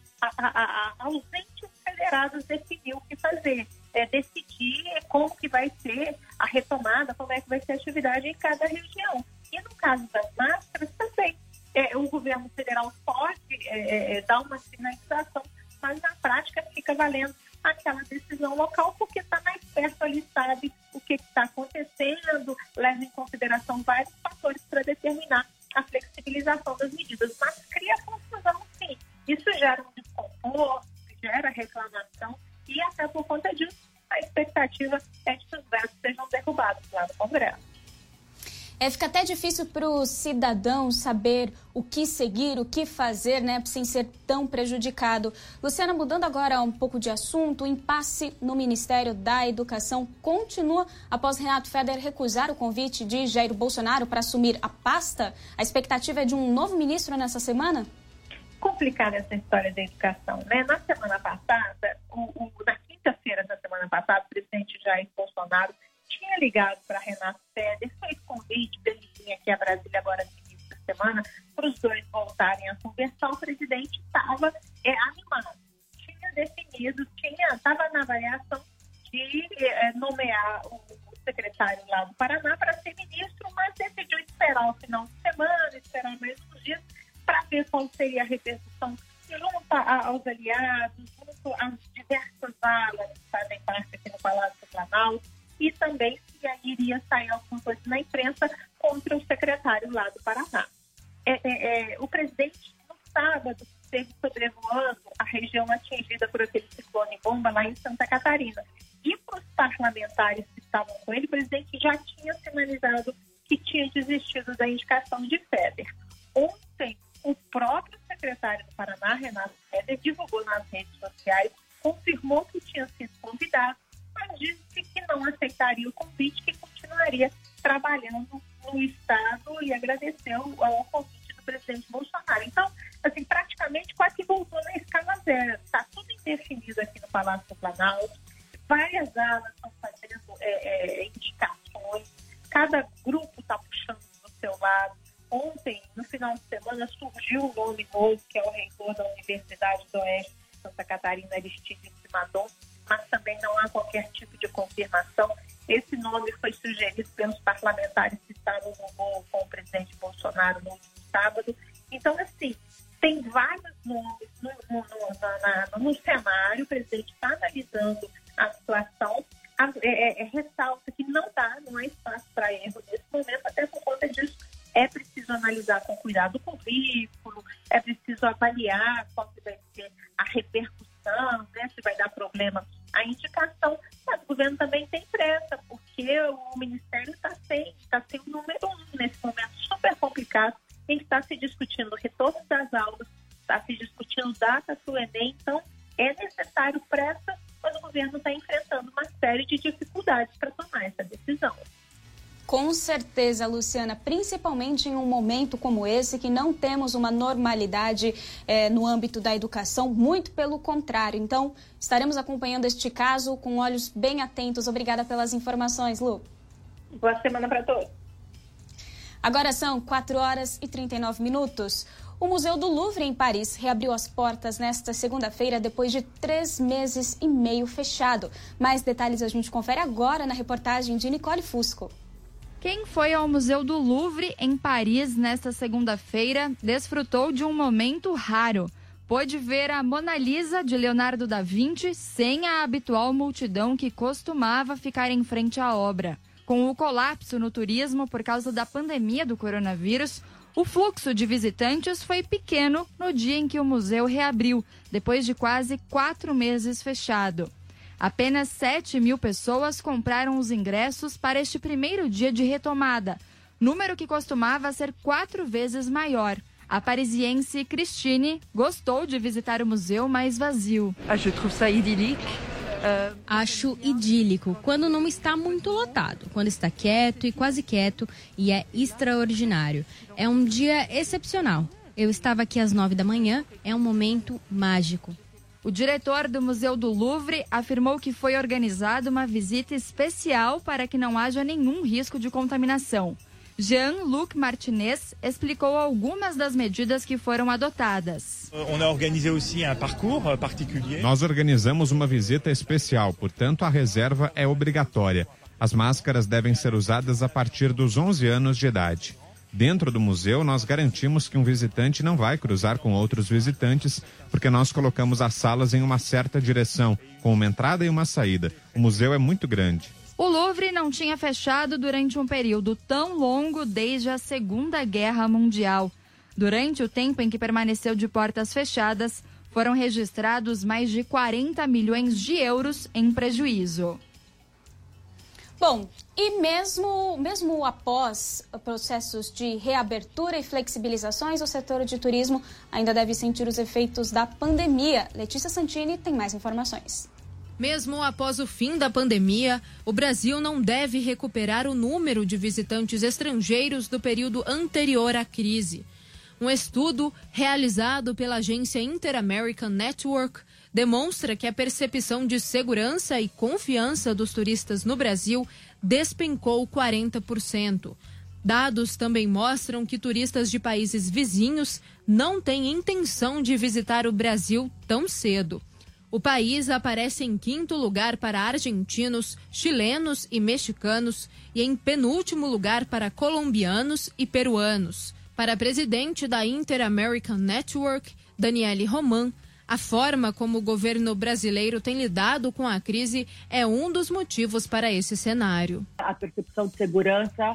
aos entes federados definir o que fazer, decidir como que vai ser a retomada, como é que vai ser a atividade em cada região. E no caso das máscaras também, o governo federal pode dar uma sinalização, mas na prática fica valendo aquela decisão local, porque está mais perto ali, sabe o que está acontecendo, leva em consideração vários fatores para determinar a flexibilização das medidas. Mas cria confusão, sim. Isso gera um desconforto, gera reclamação e até por conta disso a expectativa é que os vetos sejam derrubados lá no Congresso. Fica até difícil para o cidadão saber o que seguir, o que fazer, né, sem ser tão prejudicado. Luciana, mudando agora um pouco de assunto, o impasse no Ministério da Educação continua após Renato Feder recusar o convite de Jair Bolsonaro para assumir a pasta. A expectativa é de um novo ministro nessa semana? Complicada essa história da educação, né? Na semana passada, na quinta-feira da semana passada, o presidente Jair Bolsonaro tinha ligado para Renato Feder, fez convite para ele vir aqui a Brasília agora no início da semana, para os dois voltarem a conversar. O presidente estava animado, tinha definido, estava na avaliação de nomear o secretário lá do Paraná para ser ministro, mas decidiu esperar o final de semana, esperar mais uns dias, para ver qual seria a repercussão junto aos aliados, junto às diversas alas que fazem parte aqui no Palácio do Planalto, e também se aí iria sair alguma coisa na imprensa contra o secretário lá do Paraná. O presidente, no sábado, esteve sobrevoando a região atingida por aquele ciclone bomba lá em Santa Catarina. E para os parlamentares que estavam com ele, o presidente já tinha sinalizado que tinha desistido da indicação de Feder. Ontem, o próprio secretário do Paraná, Renato Feder, divulgou nas redes sociais, confirmou que tinha sido convidado, mas disse que não aceitaria o convite, que continuaria trabalhando no Estado e agradeceu ao convite do presidente Bolsonaro. Então, assim, praticamente quase que voltou na escala zero. Está tudo indefinido aqui no Palácio do Planalto, várias alas estão fazendo indicações, cada grupo está puxando do seu lado. Ontem, no final de semana, surgiu um nome novo, que é o reitor da Universidade do Oeste de Santa Catarina, Aristides Simadon, mas também não há qualquer tipo de confirmação. Esse nome foi sugerido pelos parlamentares que estavam no voo com o presidente Bolsonaro no último sábado. Então, assim, tem vários nomes no cenário, o presidente está analisando a situação, ressalta que não há espaço para erro nesse momento, até por conta disso é preciso analisar com cuidado o currículo, é preciso avaliar qual que vai ser a repercussão, né, se vai dar problema a indicação, mas o governo também tem pressa, porque o Ministério está sem o número 1 nesse momento super complicado, em que está se discutindo o retorno das aulas, está se discutindo datas do Enem, então é necessário pressa, mas o governo está enfrentando uma série de dificuldades para tomar essa decisão. Com certeza, Luciana, principalmente em um momento como esse, que não temos uma normalidade no âmbito da educação, muito pelo contrário. Então, estaremos acompanhando este caso com olhos bem atentos. Obrigada pelas informações, Lu. Boa semana para todos. Agora são 4h39. O Museu do Louvre, em Paris, reabriu as portas nesta segunda-feira, depois de 3 meses e meio fechado. Mais detalhes a gente confere agora na reportagem de Nicole Fusco. Quem foi ao Museu do Louvre, em Paris, nesta segunda-feira, desfrutou de um momento raro. Pôde ver a Mona Lisa, de Leonardo da Vinci, sem a habitual multidão que costumava ficar em frente à obra. Com o colapso no turismo por causa da pandemia do coronavírus, o fluxo de visitantes foi pequeno no dia em que o museu reabriu, depois de quase 4 meses fechado. Apenas 7.000 pessoas compraram os ingressos para este primeiro dia de retomada, número que costumava ser 4 vezes maior. A parisiense Christine gostou de visitar o museu mais vazio. Acho idílico quando não está muito lotado, quando está quieto e quase quieto, e é extraordinário. É um dia excepcional. Eu estava aqui às 9 da manhã, é um momento mágico. O diretor do Museu do Louvre afirmou que foi organizada uma visita especial para que não haja nenhum risco de contaminação. Jean-Luc Martinez explicou algumas das medidas que foram adotadas. Nós organizamos uma visita especial, portanto a reserva é obrigatória. As máscaras devem ser usadas a partir dos 11 anos de idade. Dentro do museu, nós garantimos que um visitante não vai cruzar com outros visitantes, porque nós colocamos as salas em uma certa direção, com uma entrada e uma saída. O museu é muito grande. O Louvre não tinha fechado durante um período tão longo desde a Segunda Guerra Mundial. Durante o tempo em que permaneceu de portas fechadas, foram registrados mais de 40 milhões de euros em prejuízo. Bom, e mesmo após processos de reabertura e flexibilizações, o setor de turismo ainda deve sentir os efeitos da pandemia. Letícia Santini tem mais informações. Mesmo após o fim da pandemia, o Brasil não deve recuperar o número de visitantes estrangeiros do período anterior à crise. Um estudo realizado pela agência Inter-American Network demonstra que a percepção de segurança e confiança dos turistas no Brasil despencou 40%. Dados também mostram que turistas de países vizinhos não têm intenção de visitar o Brasil tão cedo. O país aparece em 5º lugar para argentinos, chilenos e mexicanos e em penúltimo lugar para colombianos e peruanos. Para a presidente da Inter-American Network, Daniele Roman, a forma como o governo brasileiro tem lidado com a crise é um dos motivos para esse cenário. A percepção de segurança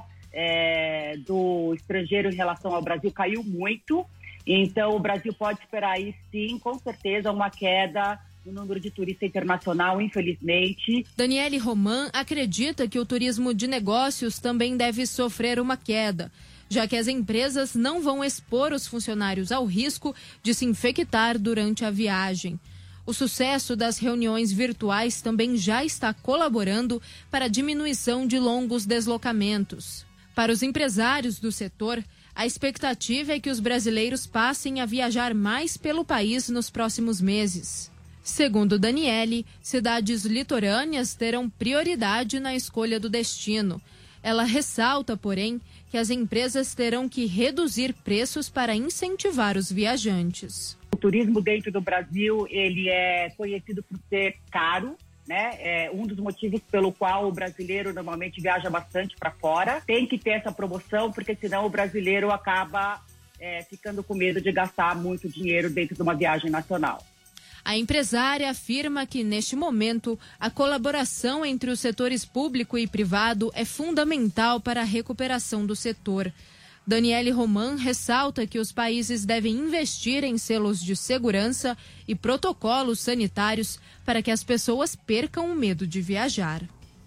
do estrangeiro em relação ao Brasil caiu muito, então o Brasil pode esperar aí sim, com certeza, uma queda no número de turista internacional, infelizmente. Daniele Roman acredita que o turismo de negócios também deve sofrer uma queda, já que as empresas não vão expor os funcionários ao risco de se infectar durante a viagem. O sucesso das reuniões virtuais também já está colaborando para a diminuição de longos deslocamentos. Para os empresários do setor, a expectativa é que os brasileiros passem a viajar mais pelo país nos próximos meses. Segundo Daniele, cidades litorâneas terão prioridade na escolha do destino. Ela ressalta, porém, que as empresas terão que reduzir preços para incentivar os viajantes. O turismo dentro do Brasil, ele é conhecido por ser caro, né? É um dos motivos pelo qual o brasileiro normalmente viaja bastante para fora. Tem que ter essa promoção, porque senão o brasileiro acaba ficando com medo de gastar muito dinheiro dentro de uma viagem nacional. A empresária afirma que, neste momento, a colaboração entre os setores público e privado é fundamental para a recuperação do setor. Daniele Roman ressalta que os países devem investir em selos de segurança e protocolos sanitários para que as pessoas percam o medo de viajar.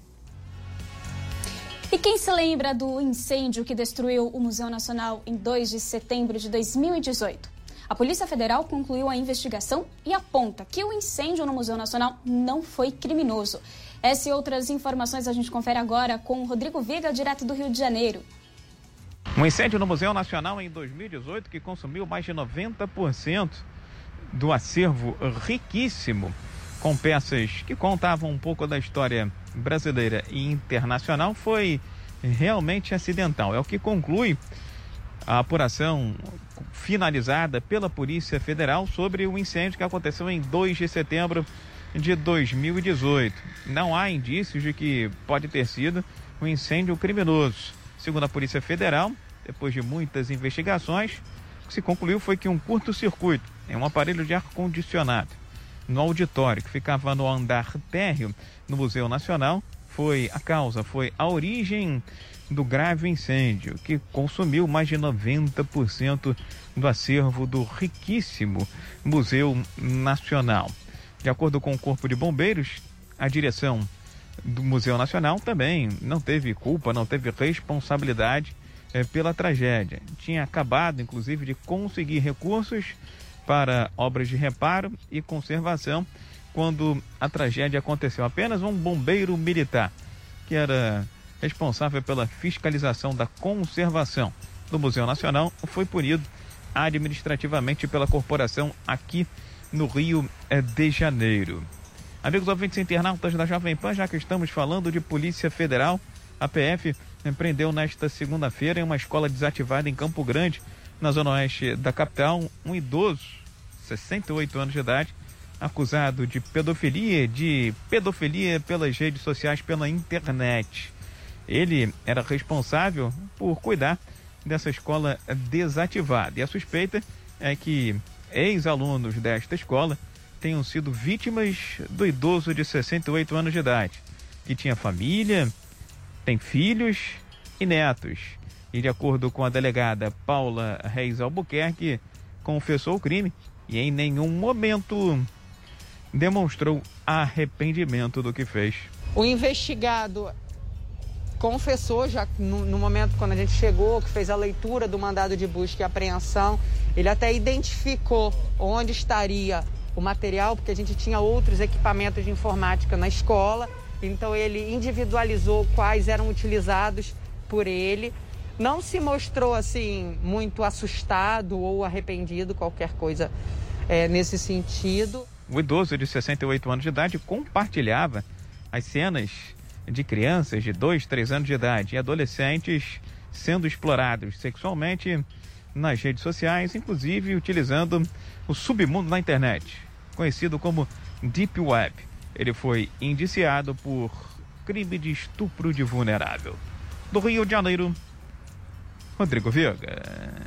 E quem se lembra do incêndio que destruiu o Museu Nacional em 2 de setembro de 2018? A Polícia Federal concluiu a investigação e aponta que o incêndio no Museu Nacional não foi criminoso. Essa e outras informações a gente confere agora com o Rodrigo Viga, direto do Rio de Janeiro. Um incêndio no Museu Nacional em 2018 que consumiu mais de 90% do acervo riquíssimo, com peças que contavam um pouco da história brasileira e internacional, foi realmente acidental. É o que conclui a apuração finalizada pela Polícia Federal sobre o incêndio que aconteceu em 2 de setembro de 2018. Não há indícios de que pode ter sido um incêndio criminoso. Segundo a Polícia Federal, depois de muitas investigações, o que se concluiu foi que um curto-circuito em um aparelho de ar-condicionado no auditório que ficava no andar térreo no Museu Nacional foi a origem do grave incêndio que consumiu mais de 90% do acervo do riquíssimo Museu Nacional. De acordo com o Corpo de Bombeiros, a direção do Museu Nacional também não teve culpa, não teve responsabilidade pela tragédia. Tinha acabado, inclusive, de conseguir recursos para obras de reparo e conservação quando a tragédia aconteceu. Apenas um bombeiro militar, que era responsável pela fiscalização da conservação do Museu Nacional, foi punido administrativamente pela corporação aqui no Rio de Janeiro. Amigos ouvintes internautas da Jovem Pan, já que estamos falando de Polícia Federal, a PF prendeu nesta segunda-feira em uma escola desativada em Campo Grande, na zona oeste da capital, um idoso, 68 anos de idade, acusado de pedofilia pelas redes sociais, pela internet. Ele era responsável por cuidar dessa escola desativada. E a suspeita é que ex-alunos desta escola tenham sido vítimas do idoso de 68 anos de idade, que tinha família, tem filhos e netos. E de acordo com a delegada Paula Reis Albuquerque, confessou o crime e em nenhum momento demonstrou arrependimento do que fez. O investigado confessou já no momento quando a gente chegou, que fez a leitura do mandado de busca e apreensão. Ele até identificou onde estaria o material, porque a gente tinha outros equipamentos de informática na escola, então ele individualizou quais eram utilizados por ele. Não se mostrou assim muito assustado ou arrependido, qualquer coisa nesse sentido. O idoso de 68 anos de idade compartilhava as cenas de crianças de 2, 3 anos de idade e adolescentes sendo explorados sexualmente nas redes sociais, inclusive utilizando o submundo na internet, conhecido como Deep Web. Ele foi indiciado por crime de estupro de vulnerável. Do Rio de Janeiro, Rodrigo Viga.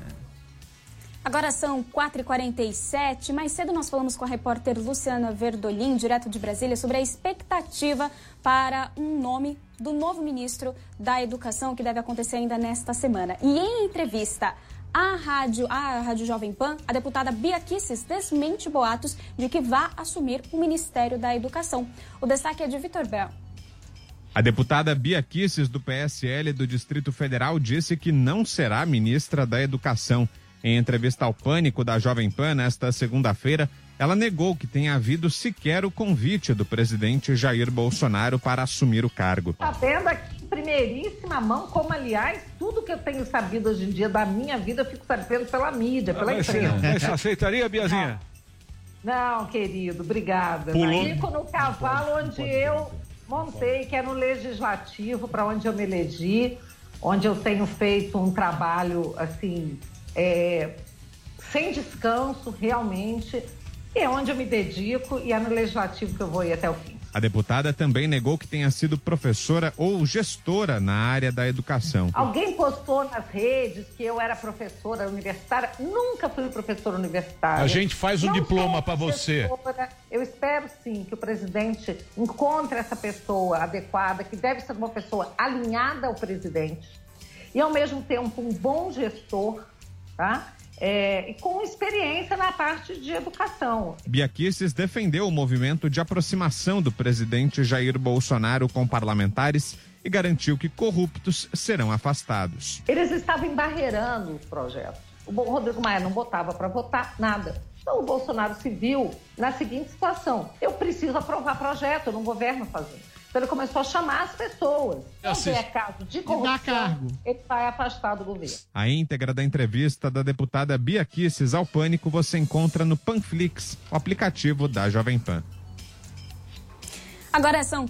Agora são 4h47. Mais cedo nós falamos com a repórter Luciana Verdolim, direto de Brasília, sobre a expectativa para um nome do novo ministro da Educação, que deve acontecer ainda nesta semana. E em entrevista à Rádio Jovem Pan, a deputada Bia Kicis desmente boatos de que vai assumir o Ministério da Educação. O destaque é de Vitor Brown. A deputada Bia Kicis, do PSL do Distrito Federal, disse que não será ministra da Educação. Em entrevista ao Pânico da Jovem Pan nesta segunda-feira, ela negou que tenha havido sequer o convite do presidente Jair Bolsonaro para assumir o cargo. Sabendo aqui em primeiríssima mão, como aliás, tudo que eu tenho sabido hoje em dia da minha vida, eu fico sabendo pela mídia, pela imprensa. Você aceitaria, Biazinha? Não, querido, obrigada. Fico no cavalo onde eu montei, que é no Legislativo, para onde eu me elegi. onde eu tenho feito um trabalho, assim, sem descanso, realmente, e é onde eu me dedico e é no legislativo que eu vou ir até o fim. A deputada também negou que tenha sido professora ou gestora na área da educação. Alguém postou nas redes que eu era professora universitária. Nunca fui professora universitária. A gente faz um diploma para você. Eu espero sim que o presidente encontre essa pessoa adequada, que deve ser uma pessoa alinhada ao presidente e ao mesmo tempo um bom gestor, tá? E com experiência na parte de educação. Bia Kicis defendeu o movimento de aproximação do presidente Jair Bolsonaro com parlamentares e garantiu que corruptos serão afastados. Eles estavam embarreirando os projetos. O Rodrigo Maia não botava para votar nada. Então o Bolsonaro se viu na seguinte situação: eu preciso aprovar projeto, eu não governo fazendo. Então ele começou a chamar as pessoas. Se é caso de corrupção, ele vai afastar do governo. A íntegra da entrevista da deputada Bia Kicis ao Pânico você encontra no Panflix, o aplicativo da Jovem Pan. Agora são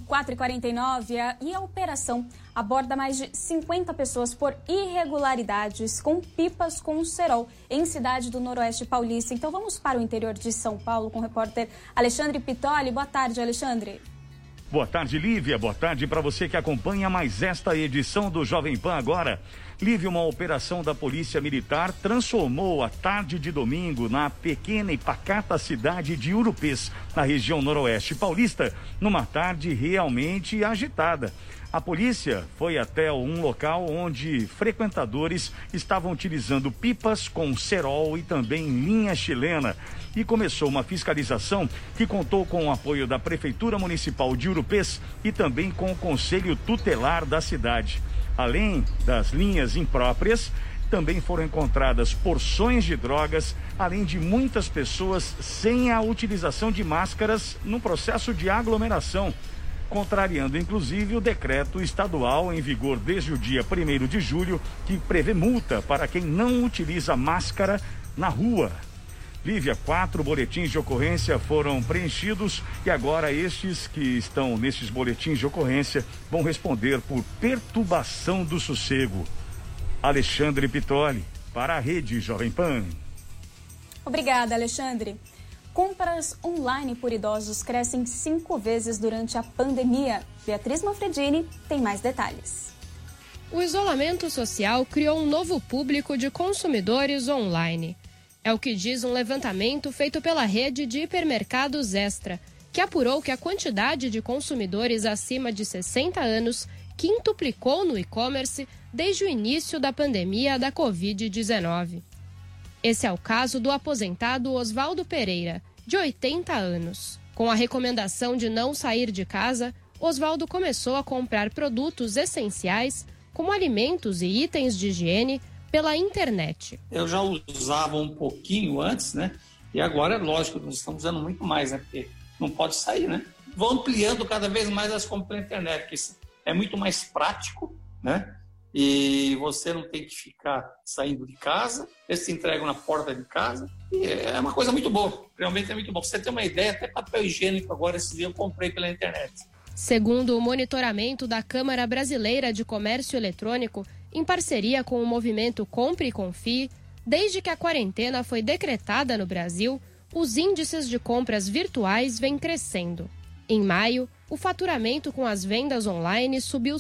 4h49 e a operação aborda mais de 50 pessoas por irregularidades com pipas com cerol em cidade do Noroeste Paulista. Então vamos para o interior de São Paulo com o repórter Alexandre Pitoli. Boa tarde, Alexandre. Boa tarde, Lívia. Boa tarde para você que acompanha mais esta edição do Jovem Pan Agora. Lívia, uma operação da Polícia Militar transformou a tarde de domingo na pequena e pacata cidade de Urupês, na região noroeste paulista, numa tarde realmente agitada. A polícia foi até um local onde frequentadores estavam utilizando pipas com cerol e também linha chilena. E começou uma fiscalização que contou com o apoio da Prefeitura Municipal de Urupês e também com o Conselho Tutelar da cidade. Além das linhas impróprias, também foram encontradas porções de drogas, além de muitas pessoas sem a utilização de máscaras no processo de aglomeração, contrariando inclusive o decreto estadual em vigor desde o dia 1º de julho, que prevê multa para quem não utiliza máscara na rua. Lívia, 4 boletins de ocorrência foram preenchidos e agora estes que estão nesses boletins de ocorrência vão responder por perturbação do sossego. Alexandre Pitoli, para a Rede Jovem Pan. Obrigada, Alexandre. Compras online por idosos crescem 5 vezes durante a pandemia. Beatriz Manfredini tem mais detalhes. O isolamento social criou um novo público de consumidores online. É o que diz um levantamento feito pela rede de hipermercados Extra, que apurou que a quantidade de consumidores acima de 60 anos quintuplicou no e-commerce desde o início da pandemia da Covid-19. Esse é o caso do aposentado Oswaldo Pereira, de 80 anos. Com a recomendação de não sair de casa, Oswaldo começou a comprar produtos essenciais, como alimentos e itens de higiene, pela internet. Eu já usava um pouquinho antes, né? E agora, lógico, nós estamos usando muito mais, né? Porque não pode sair, né? Vão ampliando cada vez mais as compras pela internet, porque é muito mais prático, né? E você não tem que ficar saindo de casa, eles te entregam na porta de casa. E é uma coisa muito boa, realmente é muito bom. Pra você ter uma ideia, até papel higiênico agora, esse dia eu comprei pela internet. Segundo o monitoramento da Câmara Brasileira de Comércio Eletrônico, em parceria com o movimento Compre e Confie, desde que a quarentena foi decretada no Brasil, os índices de compras virtuais vêm crescendo. Em maio, o faturamento com as vendas online subiu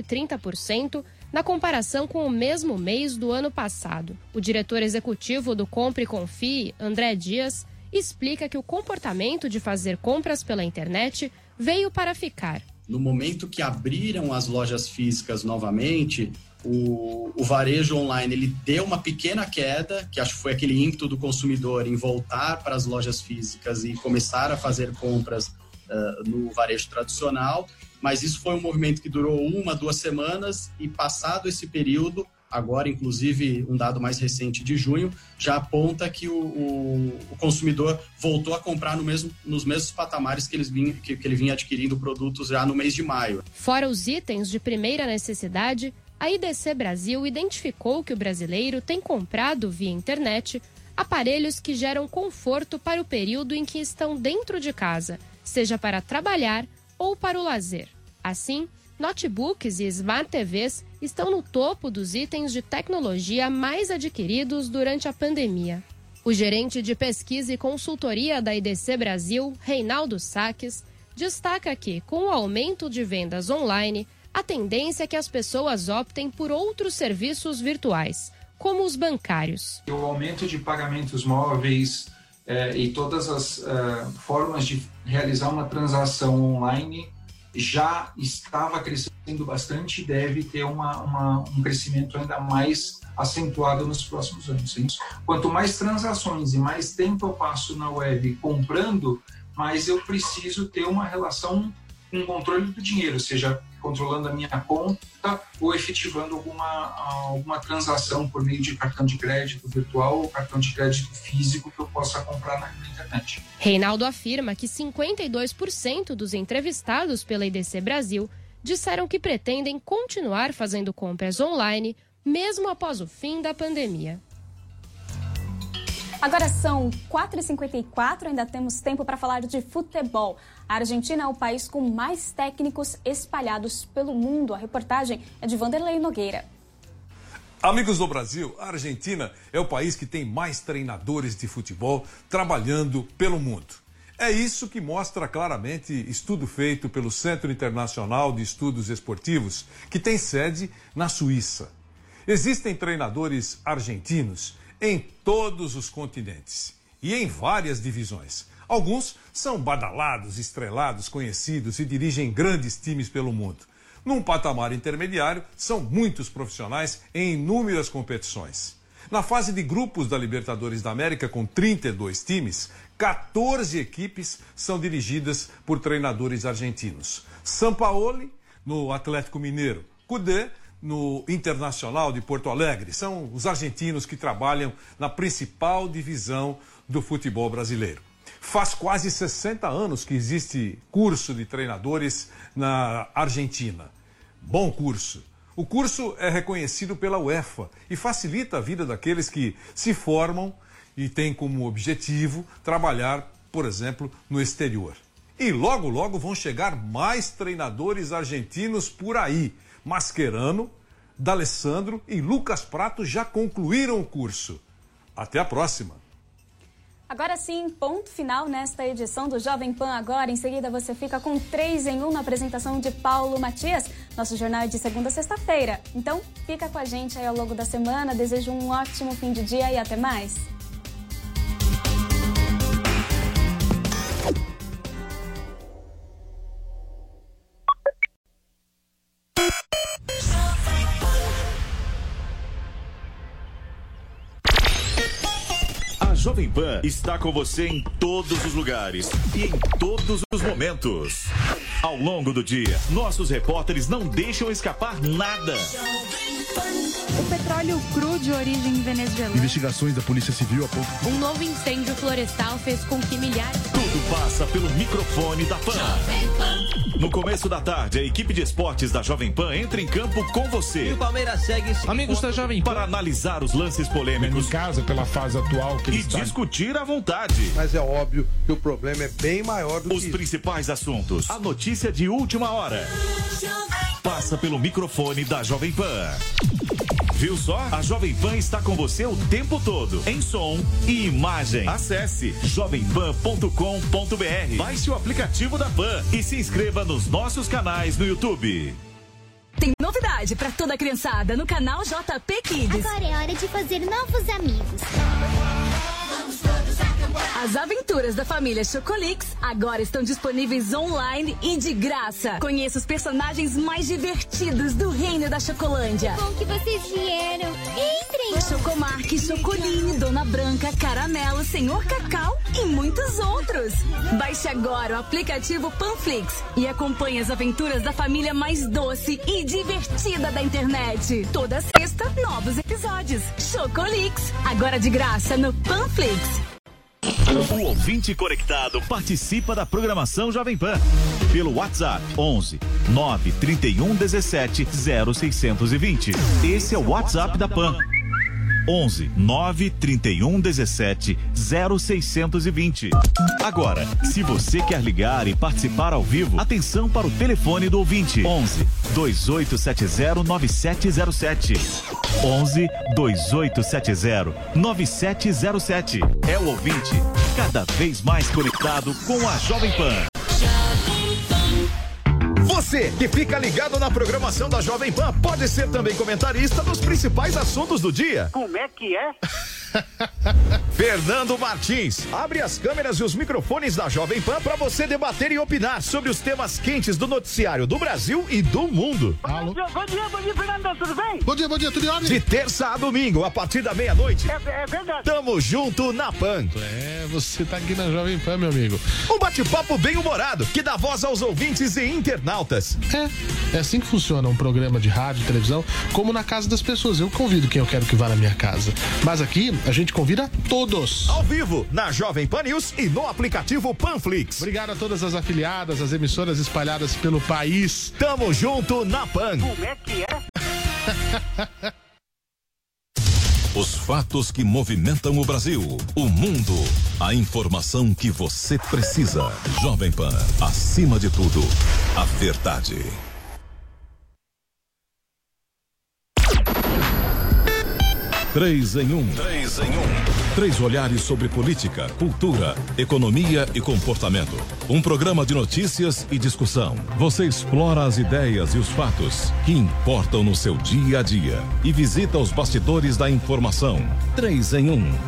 130% na comparação com o mesmo mês do ano passado. O diretor executivo do Compre e Confie, André Dias, explica que o comportamento de fazer compras pela internet veio para ficar. No momento que abriram as lojas físicas novamente, o varejo online ele deu uma pequena queda, que acho que foi aquele ímpeto do consumidor em voltar para as lojas físicas e começar a fazer compras no varejo tradicional, mas isso foi um movimento que durou 1-2 semanas e passado esse período, agora inclusive um dado mais recente de junho, já aponta que o consumidor voltou a comprar nos mesmos patamares que ele vinha adquirindo produtos já no mês de maio. Fora os itens de primeira necessidade, a IDC Brasil identificou que o brasileiro tem comprado via internet aparelhos que geram conforto para o período em que estão dentro de casa, seja para trabalhar ou para o lazer. Assim, Notebooks e Smart TVs estão no topo dos itens de tecnologia mais adquiridos durante a pandemia. O gerente de pesquisa e consultoria da IDC Brasil, Reinaldo Saques, destaca que, com o aumento de vendas online, a tendência é que as pessoas optem por outros serviços virtuais, como os bancários. O aumento de pagamentos móveis e todas as formas de realizar uma transação online já estava crescendo bastante e deve ter um crescimento ainda mais acentuado nos próximos anos. Quanto mais transações e mais tempo eu passo na web comprando, mais eu preciso ter uma relação com o controle do dinheiro, seja controlando a minha conta ou efetivando alguma transação por meio de cartão de crédito virtual ou cartão de crédito físico que eu possa comprar na internet. Reinaldo afirma que 52% dos entrevistados pela IDC Brasil disseram que pretendem continuar fazendo compras online mesmo após o fim da pandemia. Agora são 4h54, ainda temos tempo para falar de futebol. A Argentina é o país com mais técnicos espalhados pelo mundo. A reportagem é de Vanderlei Nogueira. Amigos do Brasil, a Argentina é o país que tem mais treinadores de futebol trabalhando pelo mundo. É isso que mostra claramente estudo feito pelo Centro Internacional de Estudos Esportivos, que tem sede na Suíça. Existem treinadores argentinos em todos os continentes e em várias divisões. Alguns são badalados, estrelados, conhecidos e dirigem grandes times pelo mundo. Num patamar intermediário, são muitos profissionais em inúmeras competições. Na fase de grupos da Libertadores da América, com 32 times, 14 equipes são dirigidas por treinadores argentinos. Sampaoli, no Atlético Mineiro. Cudê, no Internacional de Porto Alegre. São os argentinos que trabalham na principal divisão do futebol brasileiro. Faz quase 60 anos que existe curso de treinadores na Argentina. Bom curso. O curso é reconhecido pela UEFA e facilita a vida daqueles que se formam e têm como objetivo trabalhar, por exemplo, no exterior. E logo, logo vão chegar mais treinadores argentinos por aí. Mascherano, D'Alessandro e Lucas Prato já concluíram o curso. Até a próxima. Agora sim, ponto final nesta edição do Jovem Pan Agora. Em seguida você fica com 3 em 1 na apresentação de Paulo Matias. Nosso jornal é de segunda a sexta-feira. Então fica com a gente aí ao longo da semana. Desejo um ótimo fim de dia e até mais. Jovem Pan está com você em todos os lugares e em todos os momentos. Ao longo do dia, nossos repórteres não deixam escapar nada. O petróleo cru de origem venezuelana. Investigações da Polícia Civil apontam. Um novo incêndio florestal fez com que milhares... Tudo passa pelo microfone da Pan. No começo da tarde, a equipe de esportes da Jovem Pan entra em campo com você. E o Palmeiras segue... Amigos da Jovem Pan. Para analisar os lances polêmicos. Em casa, pela fase atual que e discutir à vontade. Mas é óbvio que o problema é bem maior do que os principais assuntos. A notícia de última hora. Passa pelo microfone da Jovem Pan. Viu só? A Jovem Pan está com você o tempo todo, em som e imagem. Acesse jovempan.com.br, baixe o aplicativo da Pan e se inscreva nos nossos canais no YouTube. Tem novidade para toda a criançada no canal JP Kids. Agora é hora de fazer novos amigos. As aventuras da família Chocolix agora estão disponíveis online e de graça. Conheça os personagens mais divertidos do reino da Chocolândia. Bom que vocês vieram. Entrem! Chocomarque, Chocoline, Dona Branca, Caramelo, Senhor Cacau e muitos outros. Baixe agora o aplicativo Panflix e acompanhe as aventuras da família mais doce e divertida da internet. Toda sexta, novos episódios. Chocolix, agora de graça no Panflix. O ouvinte conectado participa da programação Jovem Pan pelo WhatsApp 11 931 17 0620. Esse é o WhatsApp da Pan. 11 931 17 0620. Agora, se você quer ligar e participar ao vivo, atenção para o telefone do ouvinte: 11 2870 9707. 11 2870 9707. É o ouvinte cada vez mais conectado com a Jovem Pan. Você que fica ligado na programação da Jovem Pan pode ser também comentarista dos principais assuntos do dia. Como é que é? Fernando Martins abre as câmeras e os microfones da Jovem Pan para você debater e opinar sobre os temas quentes do noticiário do Brasil e do mundo. Bom dia, Fernando, tudo bem? Bom dia, tudo em ordem? De terça a domingo, a partir da meia-noite. É verdade. Tamo junto na Pan. Você tá aqui na Jovem Pan, meu amigo. Um bate-papo bem humorado que dá voz aos ouvintes e internautas. É assim que funciona um programa de rádio e televisão, como na casa das pessoas. Eu convido quem eu quero que vá na minha casa. Mas aqui a gente convida todos. Ao vivo, na Jovem Pan News e no aplicativo Panflix. Obrigado a todas as afiliadas, as emissoras espalhadas pelo país. Tamo junto na Pan. Como é que é? Os fatos que movimentam o Brasil, o mundo, a informação que você precisa. Jovem Pan, acima de tudo, a verdade. Três em um. 3 olhares sobre política, cultura, economia e comportamento. Um programa de notícias e discussão. Você explora as ideias e os fatos que importam no seu dia a dia e visita os bastidores da informação. 3 em 1.